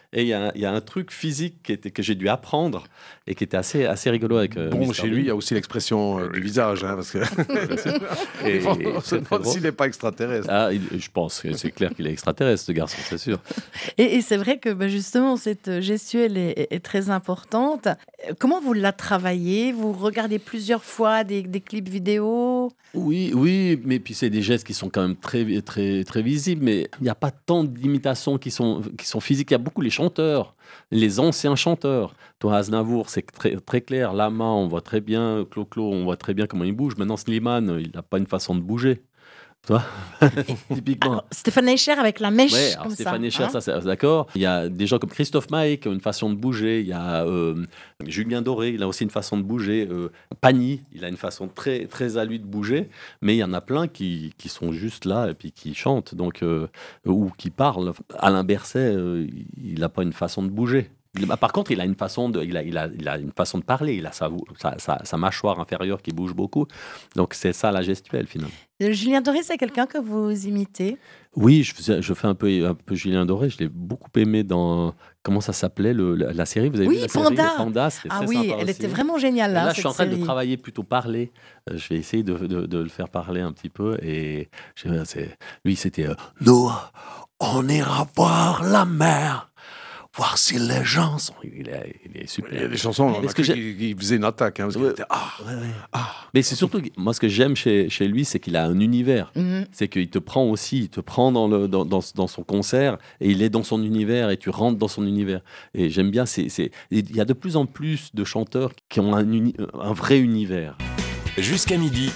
Et il y, a- il y a un truc physique qui était, que j'ai dû apprendre et qui était assez, assez rigolo avec. euh, Bon, mister chez lui, il y a aussi l'expression euh, du visage, hein, parce que Et- on et se très, très demande drôle. s'il n'est pas extraterrestre. Ah, il- je pense que c'est clair qu'il est extraterrestre, ce garçon, c'est sûr. Et, et c'est vrai que bah, justement, cette gestuelle est, est- est très importante. Euh, Comment vous la travaillez? Vous regardez plusieurs fois des, des clips vidéo? Oui, oui, mais puis c'est des gestes qui sont quand même très, très, très visibles, mais il n'y a pas tant d'imitations qui sont, qui sont physiques. Il y a beaucoup les chanteurs, les anciens chanteurs. Toi, Aznavour, c'est très, très clair. Lama, on voit très bien. Clo-Clo, on voit très bien comment il bouge. Maintenant, Slimane, il n'a pas une façon de bouger. Toi, typiquement. Alors, Stéphane Escher avec la mèche Ouais, alors comme Stéphane ça. Escher, hein. ça, c'est d'accord. Il y a des gens comme Christophe Maé qui ont une façon de bouger. Il y a euh, Julien Doré, il a aussi une façon de bouger. Euh, Pagny, il a une façon très, très à lui de bouger. Mais il y en a plein qui, qui sont juste là et puis qui chantent, donc, euh, ou qui parlent. Alain Berset, euh, il n'a pas une façon de bouger. Il- bah, Par contre, il a une façon de, il a, il a, il a une façon de parler. Il a sa, sa, sa, sa mâchoire inférieure qui bouge beaucoup. Donc c'est ça la gestuelle finalement. Euh, Julien Doré, c'est quelqu'un que vous imitez? Oui, je, faisais, je fais un peu, un peu Julien Doré. Je l'ai beaucoup aimé dans. Comment ça s'appelait le, la, la série? Vous avez Oui, vu la Panda. série Panda, c'était Ah très oui, sympa elle aussi. était vraiment géniale. Et Là, là, je suis en cette train de série. travailler plutôt parler. Euh, je vais essayer de, de, de le faire parler un petit peu. Et je- c'est- lui, c'était euh, nous, on ira voir la mer, voir si les gens sont. Il est, il est super. Il y a des chansons, on Mais a ce que cru j'ai- qu'il qu'il faisait une attaque. Hein, parce qu'il Ouais. était, ah, Ouais, ouais. Mais c'est surtout, que- moi, ce que j'aime chez, chez lui, c'est qu'il a un univers. Mhm. C'est qu'il te prend aussi, il te prend dans, le, dans, dans, dans son concert et il est dans son univers et tu rentres dans son univers. Et j'aime bien, c'est, c'est, il y a de plus en plus de chanteurs qui ont un, uni- un vrai univers. Jusqu'à midi,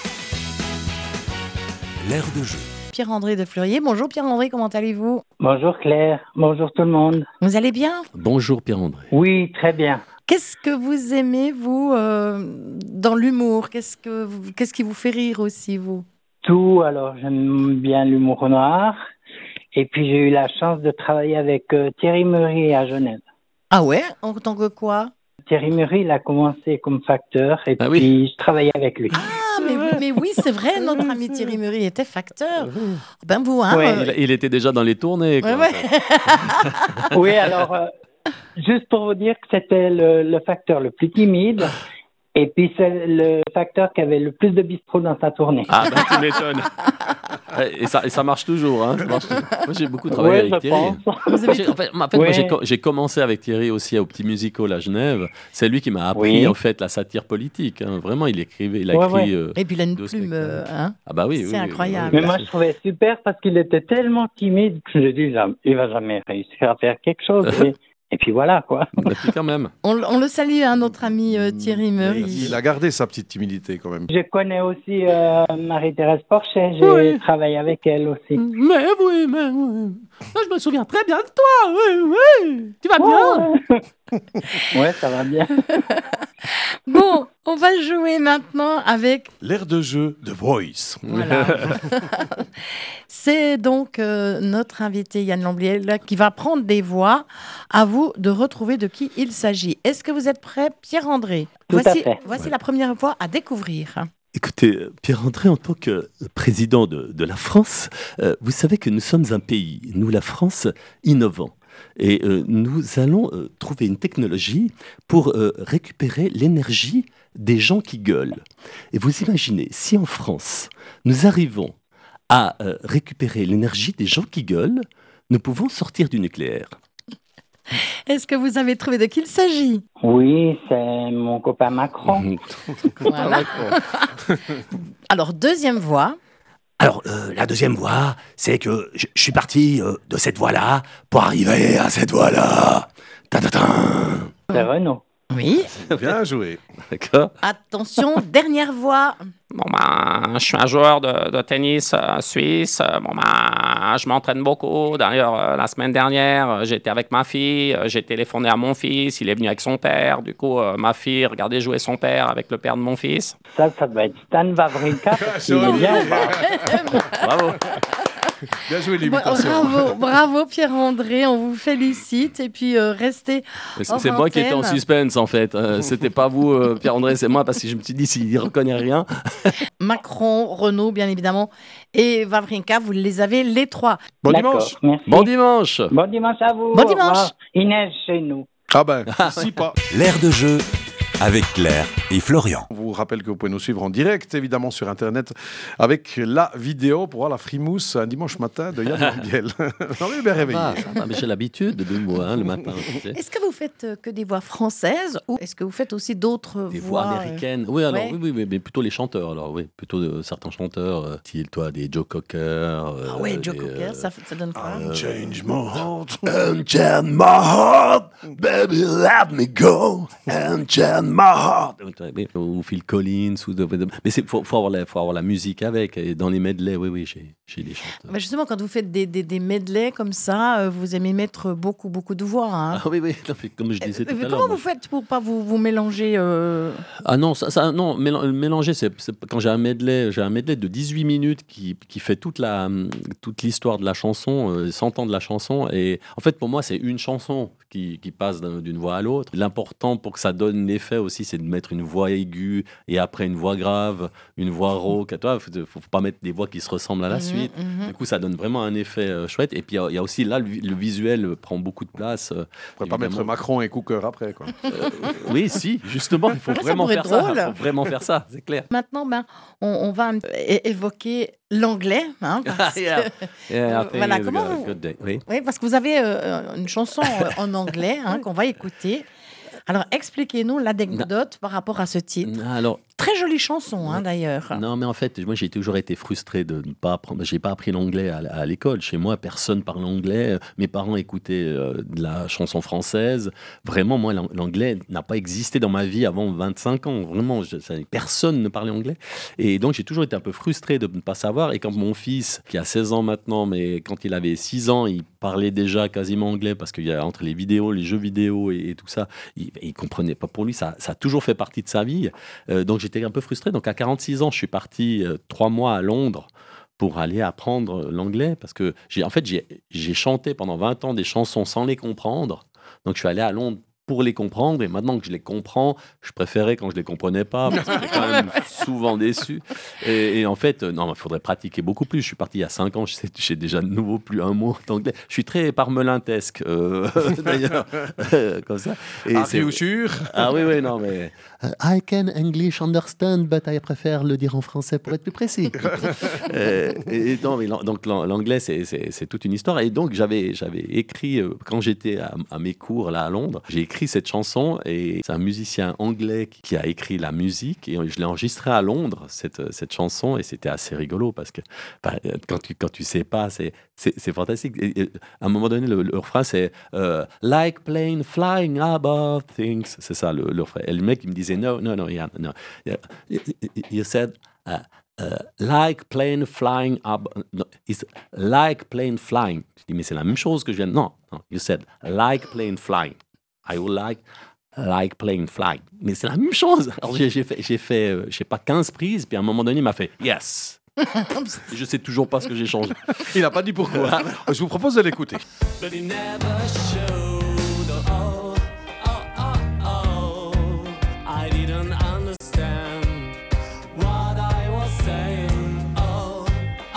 l'air de jeu. Pierre-André de Fleurier. Bonjour Pierre-André, comment allez-vous? Bonjour Claire, bonjour tout le monde. Vous allez bien? Bonjour Pierre-André. Oui, très bien. Qu'est-ce que vous aimez, vous, euh, dans l'humour? Qu'est-ce, que vous- qu'est-ce qui vous fait rire aussi, vous? Tout, alors j'aime bien l'humour noir. Et puis j'ai eu la chance de travailler avec euh, Thierry Meury à Genève. Ah ouais? En tant que quoi? Thierry Meury, il a commencé comme facteur et Ah puis oui. je travaillais avec lui. Ah, mais, oui- mais oui, c'est vrai, notre ami Thierry Meury était facteur. Ben vous, hein? Ouais. euh, Il, il était déjà dans les tournées. quoi, ouais, en ouais. fait. Oui, alors euh, juste pour vous dire que c'était le, le facteur le plus timide et puis c'est le facteur qui avait le plus de bistrot dans sa tournée. Ah, bah, tu m'étonnes. Et ça, et ça marche toujours. Hein, ça marche toujours. Moi, j'ai beaucoup travaillé Ouais, avec je Thierry. pense. Vous avez J'ai- tout- en fait, en fait, Ouais. moi, j'ai, co- j'ai commencé avec Thierry aussi au Petit Musical à Genève. C'est lui qui m'a appris Oui. en fait la satire politique. hein. Vraiment, il écrivait, il a Ouais, écrit. ouais. euh, Et puis il a une deux plume, spectacles. euh, hein? Ah bah oui, C'est oui, oui, incroyable. oui, Mais moi, je trouvais super parce qu'il était tellement timide que je dis, il va jamais réussir à faire quelque chose. Et, et puis voilà, quoi. oui. Et puis quand même. On, l- on le salue, hein, notre ami euh, Thierry Meury. il a gardé sa petite timidité quand même. Je connais aussi euh, Marie-Thérèse Porchet, j'ai Oui. travaillé avec elle aussi. Mais oui, mais oui. Je me souviens très bien de toi. Oui, oui. Tu vas bien. Ouais, ça va bien. Bon, on va jouer maintenant avec... L'air de jeu de Voice. Voilà. C'est donc euh, notre invité Yann Lambliel qui va prendre des voix. À vous de retrouver de qui il s'agit. Est-ce que vous êtes prêt, Pierre-André? Tout à Voici, fait. voici la première voix à découvrir. Écoutez, euh, Pierre-André, en tant que président de, de la France, euh, vous savez que nous sommes un pays, nous la France, innovant. Et euh, nous allons euh, trouver une technologie pour euh, récupérer l'énergie des gens qui gueulent. Et vous imaginez, si en France, nous arrivons à euh, récupérer l'énergie des gens qui gueulent, nous pouvons sortir du nucléaire. Est-ce que vous avez trouvé de qui il s'agit? Oui, c'est mon copain Macron. Voilà. Alors, deuxième voix. Alors, euh, la deuxième voie, c'est que je, je suis parti euh, de cette voie-là pour arriver à cette voie-là. Ta-ta-ta. C'est Renaud. Oui. Bien joué. D'accord. Attention, dernière voix. Bon, ben, je suis un joueur de, de tennis euh, suisse. Euh, Bon, ben, je m'entraîne beaucoup. D'ailleurs, euh, la semaine dernière, euh, j'étais avec ma fille. euh, J'ai téléphoné à mon fils. Il est venu avec son père. Du coup, euh, ma fille regardait jouer son père avec le père de mon fils. Ça, ça doit être Stan Wawrinka. parce qu'il est Joli. bien, bah. Bravo. Bien joué l'imitation. Bravo, bravo Pierre-André, on vous félicite. Et puis euh, restez. C'est, c'est moi qui étais en suspense en fait. Euh, c'était pas vous, euh, Pierre-André, c'est moi parce que je me suis dit s'il ne reconnaît rien. Macron, Renaud, bien évidemment, et Wawrinka, vous les avez les trois. Bon D'accord, dimanche. merci. Bon dimanche. Bon dimanche à vous. Bon Au dimanche. revoir. Il neige chez nous. Ah ben, si pas. L'air de jeu avec Claire et Florian. On vous rappelle que vous pouvez nous suivre en direct, évidemment, sur Internet, avec la vidéo pour voir la frimousse un dimanche matin de Yann Lambiel. On est bien réveillé. Ah, ça va, mais j'ai l'habitude de moi hein, le matin. Tu sais. Est-ce que vous faites euh, que des voix françaises ou est-ce que vous faites aussi d'autres Des voix voix euh, américaines. Oui, alors, ouais. oui, oui, oui, mais plutôt les chanteurs. Alors, oui, plutôt euh, certains chanteurs, euh, style, toi, des Joe Cocker. euh, Ah ouais, Joe des, Cocker, euh, ça, ça donne quoi Change my heart. Unchain my heart, baby, let me go. Unchain my heart. Ou Phil Collins. Ou de, de, mais il faut, faut, avoir la, faut avoir la musique avec. Et dans les medleys, oui, oui, j'ai, j'ai des chanteurs. Bah justement, quand vous faites des, des, des medleys comme ça, euh, vous aimez mettre beaucoup, beaucoup de voix. Hein. Ah oui, oui, non, mais comme je disais tout Mais à comment l'heure. vous faites pour pas vous, vous mélanger euh... Ah non, ça, ça non, mél- mélanger, c'est, c'est quand j'ai un medley, j'ai un medley de dix-huit minutes qui, qui fait toute la toute l'histoire de la chanson, euh, cent ans de la chanson. Et en fait, pour moi, c'est une chanson qui, qui passe d'un- d'une voix à l'autre. L'important pour que ça donne l'effet aussi, c'est de mettre une voix aiguë et après une voix grave, une voix rauque. Toi, faut, faut pas mettre des voix qui se ressemblent à la Mhm, suite. mhm. Du coup, ça donne vraiment un effet euh, chouette. Et puis, il y, a aussi là, le, vi- le visuel prend beaucoup de place. euh, On ne pourrait pas mettre évidemment. Macron et Cooker après, quoi. Euh, oui, si, justement, il faut Ah, ça vraiment pourrait faire être ça. drôle. Il faut vraiment faire ça, c'est clair. Maintenant, ben, on, on va un- é- évoquer l'anglais. Hein, parce Yeah. que- Yeah, I Euh, think voilà, it's comment a vous- good day. Oui. Oui, parce que vous avez euh, une chanson euh, en anglais hein, qu'on va écouter. Alors, expliquez-nous l'anecdote par rapport à ce titre. Alors, Très jolie chanson, hein, d'ailleurs. non, mais en fait, moi, j'ai toujours été frustré de ne pas apprendre. J'ai pas appris l'anglais à, à l'école. Chez moi, personne parle anglais. Mes parents écoutaient euh, de la chanson française. Vraiment, moi, l'ang- l'anglais n'a pas existé dans ma vie avant vingt-cinq ans. Vraiment, je- ça- personne ne parlait anglais. Et donc, j'ai toujours été un peu frustré de ne pas savoir. Et quand mon fils, qui a seize ans maintenant, mais quand il avait six ans, il parlait déjà quasiment anglais parce qu'il y a entre les vidéos, les jeux vidéo et, et tout ça, il, il comprenait pas. Pour lui, ça, ça a toujours fait partie de sa vie. Euh, donc, j'étais un peu frustré. Donc, à quarante-six ans, je suis parti euh, trois mois à Londres pour aller apprendre l'anglais parce que, j'ai, en fait, j'ai, j'ai chanté pendant vingt ans des chansons sans les comprendre. Donc, je suis allé à Londres pour les comprendre et maintenant que je les comprends, je préférais quand je les comprenais pas parce que j'étais quand même souvent déçu. Et, et en fait, euh, non, il faudrait pratiquer beaucoup plus. Je suis parti il y a cinq ans, je sais, j'ai déjà de nouveau plus un mot d'anglais. Je suis très parmelintesque, euh, d'ailleurs, euh, comme ça. Et Are c'est- you sure? Ah oui, oui, non, mais euh, I can English understand, but I préfère le dire en français pour être plus précis. Euh, et, et non, mais l'an- donc l'an- l'anglais, c'est, c'est, c'est toute une histoire. Et donc j'avais, j'avais écrit euh, quand j'étais à, à mes cours là à Londres, j'ai écrit cette chanson et c'est un musicien anglais qui, qui a écrit la musique et je l'ai enregistrée à Londres cette, cette chanson et c'était assez rigolo parce que bah, quand tu quand tu sais pas, c'est c'est, c'est fantastique. Et, et, à un moment donné, le, le refrain c'est euh, like plane flying above things. C'est ça le, le refrain. Et le mec il me disait no no no yeah, no yeah. You said uh, Uh, like plane flying up, no, it's like plane flying. Je dis mais c'est la même chose que je viens de... Non, non, you said like plane flying. I would like like plane flying. Mais c'est la même chose. Alors j'ai, j'ai fait, j'ai fait euh, je sais pas, quinze prises, puis à un moment donné, il m'a fait yes. Et je sais toujours pas ce que j'ai changé. Il n'a pas dit pourquoi. Je vous propose de l'écouter. But he never showed. Oh, oh, oh, oh. I didn't understand what I was saying. Oh, oh,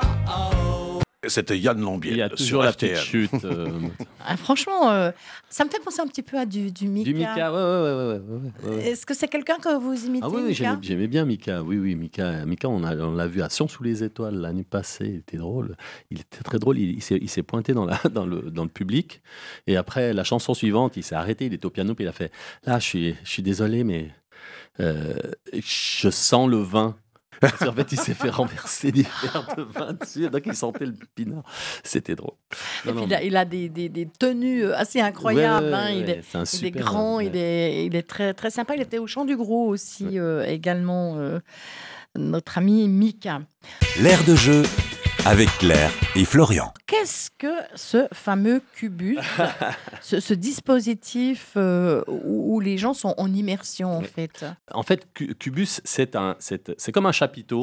oh, oh. C'était Yann Lambiel. Il y a sur toujours la R T L. petite chute. euh, Ah, franchement, euh, ça me fait penser un petit peu à du, du Mika. du Mika, ouais, ouais, ouais, ouais, ouais, ouais. Est-ce que c'est quelqu'un que vous imitez, Ah oui, oui, Mika j'aimais, j'aimais bien Mika. Oui, oui, Mika. Mika, on, a, on l'a vu à Sion sous les étoiles l'année passée. Il était drôle. Il était très drôle. Il, il s'est, il s'est pointé dans, la, dans, le, dans le public. Et après, la chanson suivante, il s'est arrêté. Il était au piano. Puis il a fait là, je suis, je suis désolé, mais euh, je sens le vin. Parce qu'en fait, il s'est fait renverser des verres de vin dessus. Donc, il sentait le pinard. C'était drôle. Et Non, puis, non, il, a, il a des, des, des tenues assez incroyables. Ouais, ouais, hein. Il, ouais, est, c'est un il est super, grand, ouais. il, est, il est très, très sympa. Il était au Chant du Gros aussi, euh, également, euh, notre ami Mika. L'air de jeu avec Claire et Florian. Qu'est-ce que ce fameux Cubus, ce, ce dispositif euh, où, où les gens sont en immersion, en fait En fait, Cu- Cubus, c'est, un, c'est, c'est comme un chapiteau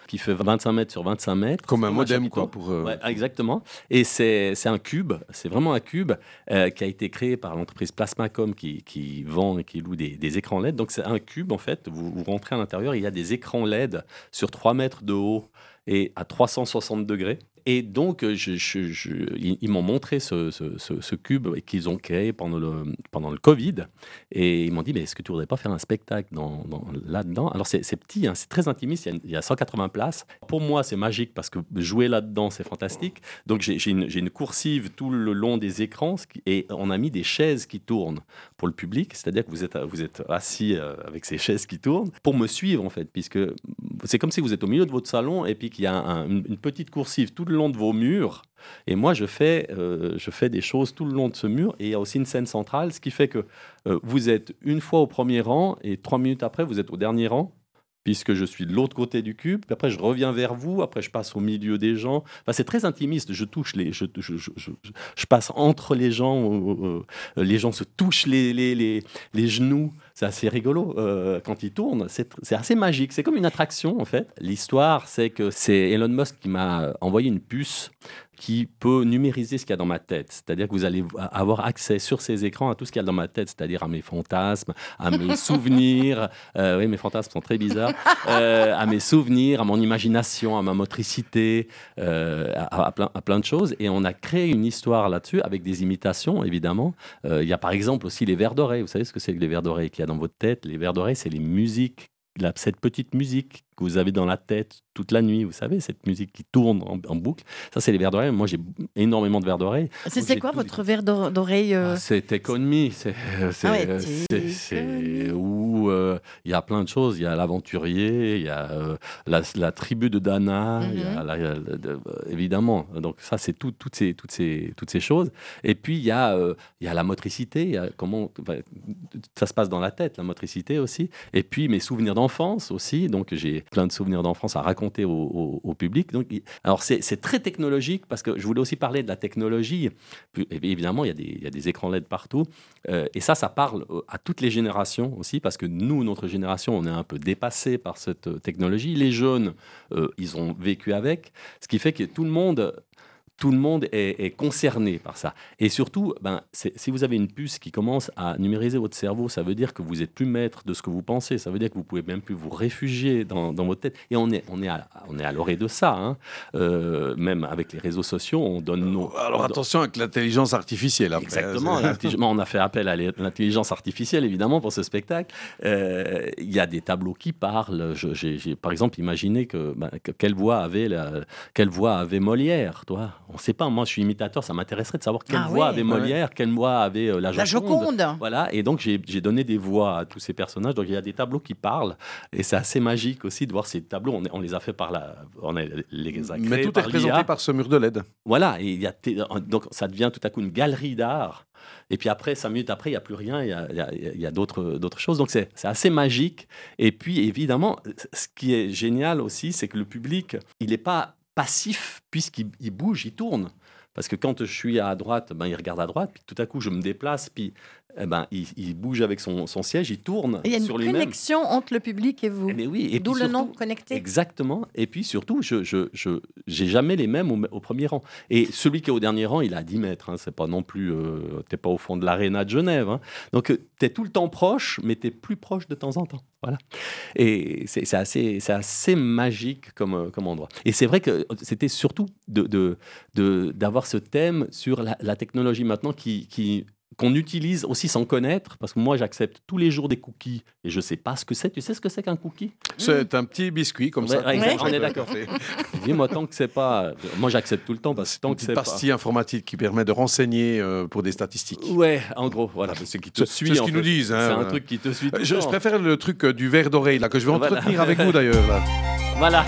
qui fait vingt-cinq mètres sur vingt-cinq mètres. Comme un Comme un modem, chapiteau. quoi. Pour, euh, Ouais, exactement. Et c'est, c'est un cube, c'est vraiment un cube euh, qui a été créé par l'entreprise Plasmacom qui, qui vend et qui loue des, des écrans L E D. Donc c'est un cube, en fait, vous, vous rentrez à l'intérieur, il y a des écrans L E D sur trois mètres de haut et à trois cent soixante degrés. Et donc, je, je, je, ils, ils m'ont montré ce, ce, ce, ce cube qu'ils ont créé pendant le, pendant le Covid. Et ils m'ont dit, mais est-ce que tu ne voudrais pas faire un spectacle dans, dans, là-dedans? Alors, c'est, c'est petit, hein, c'est très intimiste, il y, a, il y a cent quatre-vingts places. Pour moi, c'est magique parce que jouer là-dedans, c'est fantastique. Donc, j'ai, j'ai, une, j'ai une coursive tout le long des écrans et on a mis des chaises qui tournent pour le public. C'est-à-dire que vous êtes, vous êtes assis avec ces chaises qui tournent pour me suivre, en fait, puisque c'est comme si vous êtes au milieu de votre salon et puis qu'il y a un, une, une petite coursive tout le long de vos murs. Et moi, je fais, euh, je fais des choses tout le long de ce mur. Et il y a aussi une scène centrale, ce qui fait que euh, vous êtes une fois au premier rang et trois minutes après, vous êtes au dernier rang, puisque je suis de l'autre côté du cube. Puis après, je reviens vers vous. Après, je passe au milieu des gens. Enfin, c'est très intimiste. Je touche les, je, je, je, je, je passe entre les gens. Euh, euh, les gens se touchent les, les, les, les genoux. C'est assez rigolo euh, quand ils tournent. C'est, c'est assez magique. C'est comme une attraction, en fait. L'histoire, c'est que c'est Elon Musk qui m'a envoyé une puce qui peut numériser ce qu'il y a dans ma tête. C'est-à-dire que vous allez avoir accès sur ces écrans à tout ce qu'il y a dans ma tête, c'est-à-dire à mes fantasmes, à mes souvenirs. Euh, oui, mes fantasmes sont très bizarres. Euh, à mes souvenirs, à mon imagination, à ma motricité, euh, à, à, plein, à plein de choses. Et on a créé une histoire là-dessus avec des imitations, évidemment. Euh, il y a par exemple aussi les vers d'oreille. Vous savez ce que c'est que les vers d'oreille qu'il y a dans votre tête? Les vers d'oreille, c'est les musiques, la, cette petite musique que vous avez dans la tête toute la nuit, vous savez, cette musique qui tourne en, en boucle. Ça, c'est les vers d'oreille. Moi, j'ai énormément de vers d'oreille. C'est, c'est quoi votre verre d'ore- d'oreille euh... ah, C'est Take On Me. C'est, c'est, ah ouais, c'est, c'est où il euh, y a plein de choses. Il y a l'aventurier, il y a euh, la, la tribu de Dana, mm-hmm. y a la, y a, de, évidemment. Donc ça, c'est tout, toutes, ces, toutes, ces, toutes ces choses. Et puis, il y, euh, y a la motricité. Y a comment, ça se passe dans la tête, la motricité aussi. Et puis, mes souvenirs d'enfance aussi. Donc, j'ai plein de souvenirs d'enfance à raconter au, au, au public. Donc, alors, c'est, c'est très technologique parce que je voulais aussi parler de la technologie. Puis, évidemment, il y a des, il y a des écrans L E D partout. Euh, et ça, ça parle à toutes les générations aussi parce que nous, notre génération, on est un peu dépassé par cette technologie. Les jeunes, euh, ils ont vécu avec. Ce qui fait que tout le monde... Tout le monde est, est concerné par ça. Et surtout, ben, c'est, si vous avez une puce qui commence à numériser votre cerveau, ça veut dire que vous n'êtes plus maître de ce que vous pensez. Ça veut dire que vous ne pouvez même plus vous réfugier dans, dans votre tête. Et on est, on est, à, on est à l'orée de ça. Hein. Euh, même avec les réseaux sociaux, on donne nos... Alors on attention avec l'intelligence artificielle. Après. Exactement. On a fait appel à l'intelligence artificielle, évidemment, pour ce spectacle. Euh, il y a des tableaux qui parlent. Je, j'ai, j'ai, par exemple, imaginé que, ben, que, quelle voix avait, la, quelle voix avait Molière, toi. On ne sait pas, moi je suis imitateur, ça m'intéresserait de savoir quelle ah voix oui. avait Molière, ouais. quelle voix avait euh, la Joconde. La Joconde. Voilà, et donc j'ai, j'ai donné des voix à tous ces personnages, donc il y a des tableaux qui parlent, et c'est assez magique aussi de voir ces tableaux, on, on les a fait par la... On a, les a créés Mais tout par est représenté l'I A. Par ce mur de L E D. Voilà, et il y a, donc ça devient tout à coup une galerie d'art, et puis après, cinq minutes après, il n'y a plus rien, il y a, il y a, il y a d'autres, d'autres choses, donc c'est, c'est assez magique, et puis évidemment, ce qui est génial aussi, c'est que le public, il n'est pas passif, puisqu'il il bouge, il tourne. Parce que quand je suis à droite, ben, il regarde à droite, puis tout à coup, je me déplace, puis eh ben, il, il bouge avec son, son siège, il tourne il y a une sur lui-même. connexion entre le public et vous. Mais oui, et d'où puis le surtout, nom connecté. Exactement. Et puis surtout, je je je j'ai jamais les mêmes au, au premier rang. Et celui qui est au dernier rang, il est à dix mètres. Hein, c'est pas non plus, euh, t'es pas au fond de l'aréna de Genève. Hein. Donc t'es tout le temps proche, mais t'es plus proche de temps en temps. Voilà. Et c'est, c'est assez c'est assez magique comme comme endroit. Et c'est vrai que c'était surtout de de, de d'avoir ce thème sur la, la technologie maintenant qui qui qu'on utilise aussi sans connaître, parce que moi j'accepte tous les jours des cookies et je sais pas ce que c'est. Tu sais ce que c'est qu'un cookie? C'est mmh. un petit biscuit comme ouais, ça. Ouais, on est d'accord. Dis-moi tant que c'est pas. Moi j'accepte tout le temps parce que tant une que c'est pastille pas... informatique qui permet de renseigner euh, pour des statistiques. Ouais, en gros, voilà, c'est qui te c'est, suit. C'est ce en qu'ils fait. nous disent. Hein, c'est un euh... truc qui te suit. Tout je, le je temps. préfère le truc euh, du verre d'oreille là que je vais voilà. entretenir avec vous d'ailleurs. Là. Voilà.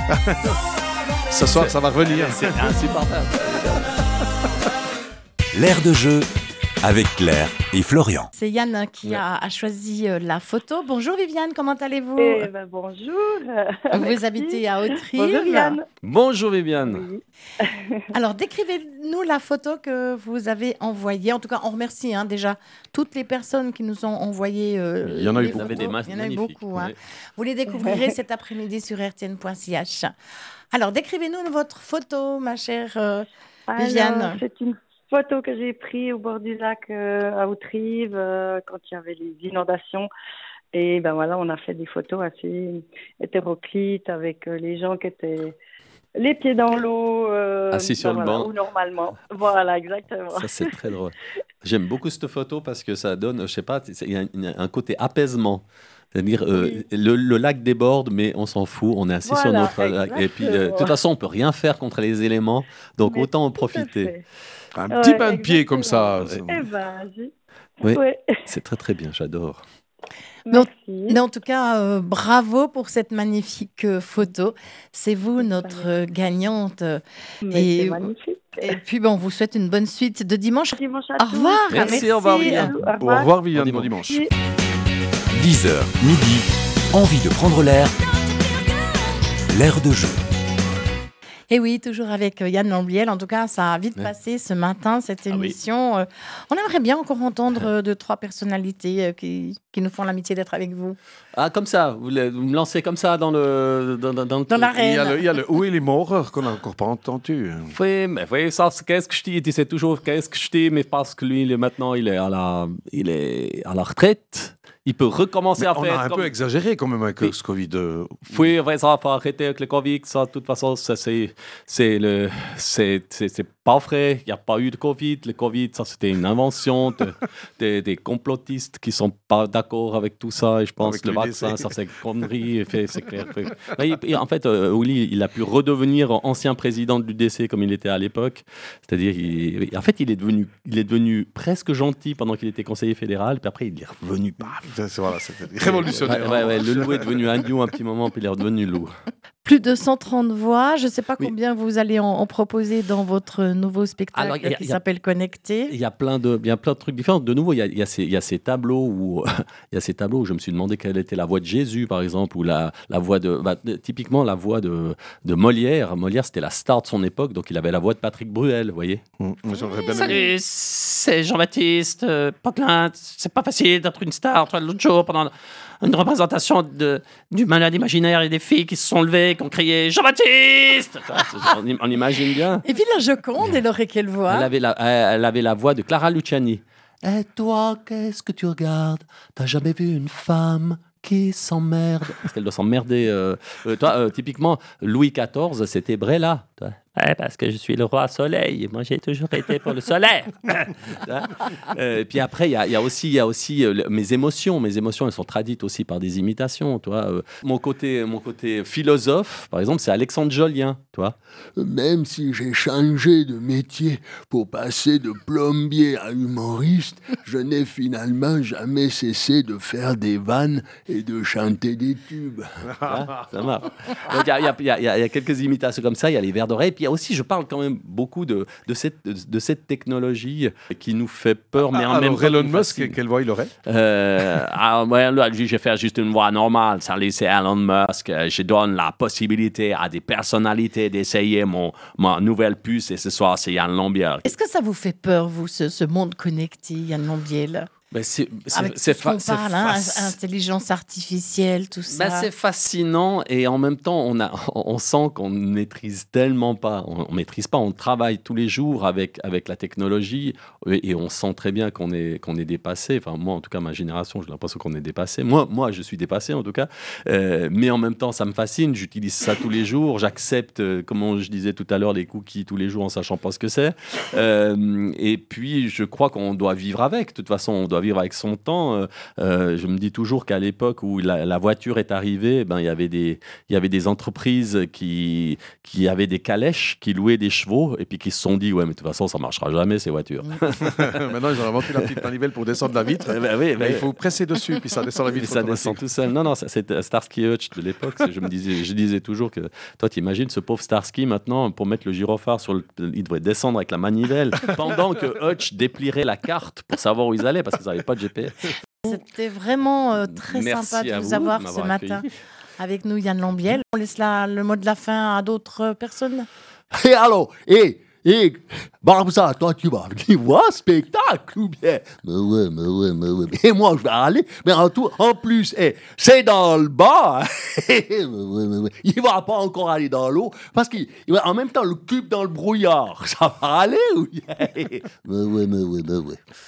Ce soir, ça va revenir. C'est insupportable. L'air de jeu. avec Claire et Florian. C'est Yann qui a, a choisi euh, la photo. Bonjour Viviane, comment allez-vous? Eh ben, bonjour. Vous Merci. habitez à Autrive. Bonjour Yann. Bonjour Viviane. Oui. Alors, décrivez-nous la photo que vous avez envoyée. En tout cas, on remercie hein, déjà toutes les personnes qui nous ont envoyé euh, Il y en a eu les beaucoup. photos. Des masses Il y en a eu magnifiques, beaucoup. Hein. ouais. Vous les découvrirez cet après-midi sur r t n point c h. Alors, décrivez-nous votre photo, ma chère euh, Alors, Viviane. c'est une photo que j'ai prise au bord du lac euh, à Autrive euh, quand il y avait les inondations. Et ben voilà, on a fait des photos assez hétéroclites avec euh, les gens qui étaient les pieds dans l'eau. Euh, Assis sur le voilà, banc. ou normalement. Voilà, exactement. Ça, c'est très drôle. J'aime beaucoup cette photo parce que ça donne, je sais pas, c'est- il y a un, un côté apaisement. C'est-à-dire, euh, Oui. le, le lac déborde, mais on s'en fout, on est assis sur Voilà, notre lac. Et puis, euh, de toute exactement. façon, on peut rien faire contre les éléments, donc Mais autant en tout à profiter. fait. Un Ouais, petit bain de pied comme ça. exactement. Eh ben, j'ai- Oui. ouais. C'est très très bien, j'adore. Donc, Merci. Mais en tout cas, euh, bravo pour cette magnifique euh, photo. C'est vous notre euh, gagnante. Mais Et, c'est magnifique. et puis, bon, on vous souhaite une bonne suite de dimanche. Dimanche à Au tous. revoir. Merci, au revoir, Viviane. Au Au revoir. revoir Viviane, Bon bon dimanche. dix heures midi, envie de prendre l'air. L'air de jeu. Et oui, toujours avec euh, Yann Lambiel. En tout cas, ça a vite Ouais. passé ce matin, cette Ah oui. émission. Euh, on aimerait bien encore entendre euh, deux, trois personnalités euh, qui, qui nous font l'amitié d'être avec vous. Ah, comme ça, vous, le- vous me lancez comme ça dans le. Dans, dans, dans le Dans truc. l'arène. Il y a le, il y a le où est les morts qu'on n'a encore pas entendu. Oui, mais oui, ça, c'est qu'est-ce que je dis, il disait toujours qu'est-ce que je dis, mais parce que lui, il est, maintenant, il est, à la, il est à la retraite. Il peut recommencer Mais à on faire. a un comme- peu exagéré quand même avec Oui. ce Covid. euh, Oui, vrai, ça faut arrêter avec le Covid. Ça, de toute façon, ça, c'est, c'est, le, c'est, c'est, c'est pas vrai. Il n'y a pas eu de Covid. Le Covid, ça, c'était une invention de, des, des complotistes qui sont pas d'accord avec tout ça. Et je pense Avec que le le vaccin, décès. ça, c'est connerie. Fait- C'est clair. Fait- Là, il- et en fait, euh, Oli, il a pu redevenir ancien président du D C comme il était à l'époque. C'est-à-dire, il- en fait, il est devenu, il est devenu presque gentil pendant qu'il était conseiller fédéral. Puis après, il est revenu. Paf. c'est- c'est- voilà, c'était révolutionnaire. Ouais, ouais, ouais, le loup est devenu un lion un petit moment, puis il est redevenu loup. Plus de cent trente voix. Je ne sais pas Oui. combien vous allez en, en proposer dans votre nouveau spectacle Alors, il y a- qui il y a- s'appelle Connecté. Il y a plein de, il y a plein de trucs différents. De nouveau, il y a, il y a ces, il y a ces tableaux où, il y a ces tableaux où je me suis demandé quelle était la voix de Jésus, par exemple, ou la, la voix de, bah, de- typiquement la voix de, de Molière. Molière, c'était la star de son époque, donc il avait la voix de Patrick Bruel, vous voyez. Hum, moi, j'aurais bien aimé. Salut, c'est Jean-Baptiste euh, Poquelin. C'est pas facile d'être une star. Toi, l'autre jour, pendant une représentation de, du malade imaginaire, il y a des filles qui se sont levées, qui ont crié Jean-Baptiste. on, im- on imagine bien. Et puis la Joconde, elle aurait quelle voix? Elle avait, la, elle avait la voix de Clara Luciani. Et toi, qu'est-ce que tu regardes? T'as jamais vu une femme qui s'emmerde? Parce qu'elle doit s'emmerder. euh, euh, toi, euh, typiquement, Louis quatorze, c'était Brella. Toi. Ouais, parce que je suis le roi soleil. Moi, j'ai toujours été pour le solaire. Hein. Euh, et puis après, il y a, il y a aussi, il y a aussi euh, le- mes émotions. Mes émotions, elles sont traduites aussi par des imitations. Toi. Euh, mon, côté, mon côté philosophe, par exemple, c'est Alexandre Jolien. Toi. Même si j'ai changé de métier pour passer de plombier à humoriste, je n'ai finalement jamais cessé de faire des vannes et de chanter des tubes. Hein, ça marche. Donc, Il y, a- il y a- il y a- il y a- il y a quelques imitations comme ça. Il y a les vers d'oreille. Puis il y a aussi, je parle quand même beaucoup de, de, cette, de, de cette technologie qui nous fait peur, mais en Ah, même alors, temps. Elon qui nous Musk, fascine. quelle voix il aurait? Euh, ah, ouais, là, je vais faire juste une voix normale. Salut, c'est Elon Musk. Euh, Je donne la possibilité à des personnalités d'essayer mon, ma nouvelle puce. Et ce soir, c'est Yann Lambiel. Est-ce que ça vous fait peur, vous, ce, ce monde connecté, Yann Lambiel? Ben, c'est c'est- Avec c'est tout ce qu'on fa- c'est parle, hein, faci- intelligence artificielle, tout ça. Ben, c'est fascinant et en même temps, on, a, on sent qu'on ne maîtrise tellement pas. On ne maîtrise pas, on travaille tous les jours avec, avec la technologie et, et on sent très bien qu'on est, qu'on est dépassé. Enfin, moi, en tout cas, ma génération, j'ai l'impression qu'on est dépassé. Moi, moi, je suis dépassé, en tout cas. Euh, mais en même temps, ça me fascine. J'utilise ça tous les jours. J'accepte, euh, comme je disais tout à l'heure, les cookies tous les jours en sachant pas ce que c'est. Euh, et puis, je crois qu'on doit vivre avec. De toute façon, on doit doit vivre avec son temps. Euh, euh, je me dis toujours qu'à l'époque où la, la voiture est arrivée, ben, il y avait des, il y avait des entreprises qui, qui avaient des calèches, qui louaient des chevaux et puis qui se sont dit, ouais, mais de toute façon, ça ne marchera jamais ces voitures. Maintenant, ils ont inventé la petite manivelle pour descendre la vitre. Eh ben oui, Mais ben- il faut presser dessus, puis ça descend la vitre. Et ça descend tout seul. Non, non, ça, c'était Starsky et Hutch de l'époque. C'est- Je me disais, je disais toujours que toi, tu imagines ce pauvre Starsky maintenant pour mettre le gyrophare sur le, il devrait descendre avec la manivelle pendant que Hutch déplierait la carte pour savoir où ils allaient parce qu'ils n'avaient pas de G P S. C'était vraiment euh, très Merci sympa de à vous, vous avoir de ce m'avoir matin accueilli. avec nous, Yann Lambiel. On laisse la- le mot de la fin à d'autres personnes. Et alors, et, et, Barbza, toi, tu vas venir voir spectacle ou bien? Mais ouais, mais ouais, mais ouais. Et moi, je vais aller. Mais en, tout, en plus, eh, c'est dans le bas. mais ouais, mais ouais. Il va pas encore aller dans l'eau parce qu'il il va en même temps le cube dans le brouillard. Ça va aller ou bien? mais ouais, mais ouais, mais ouais.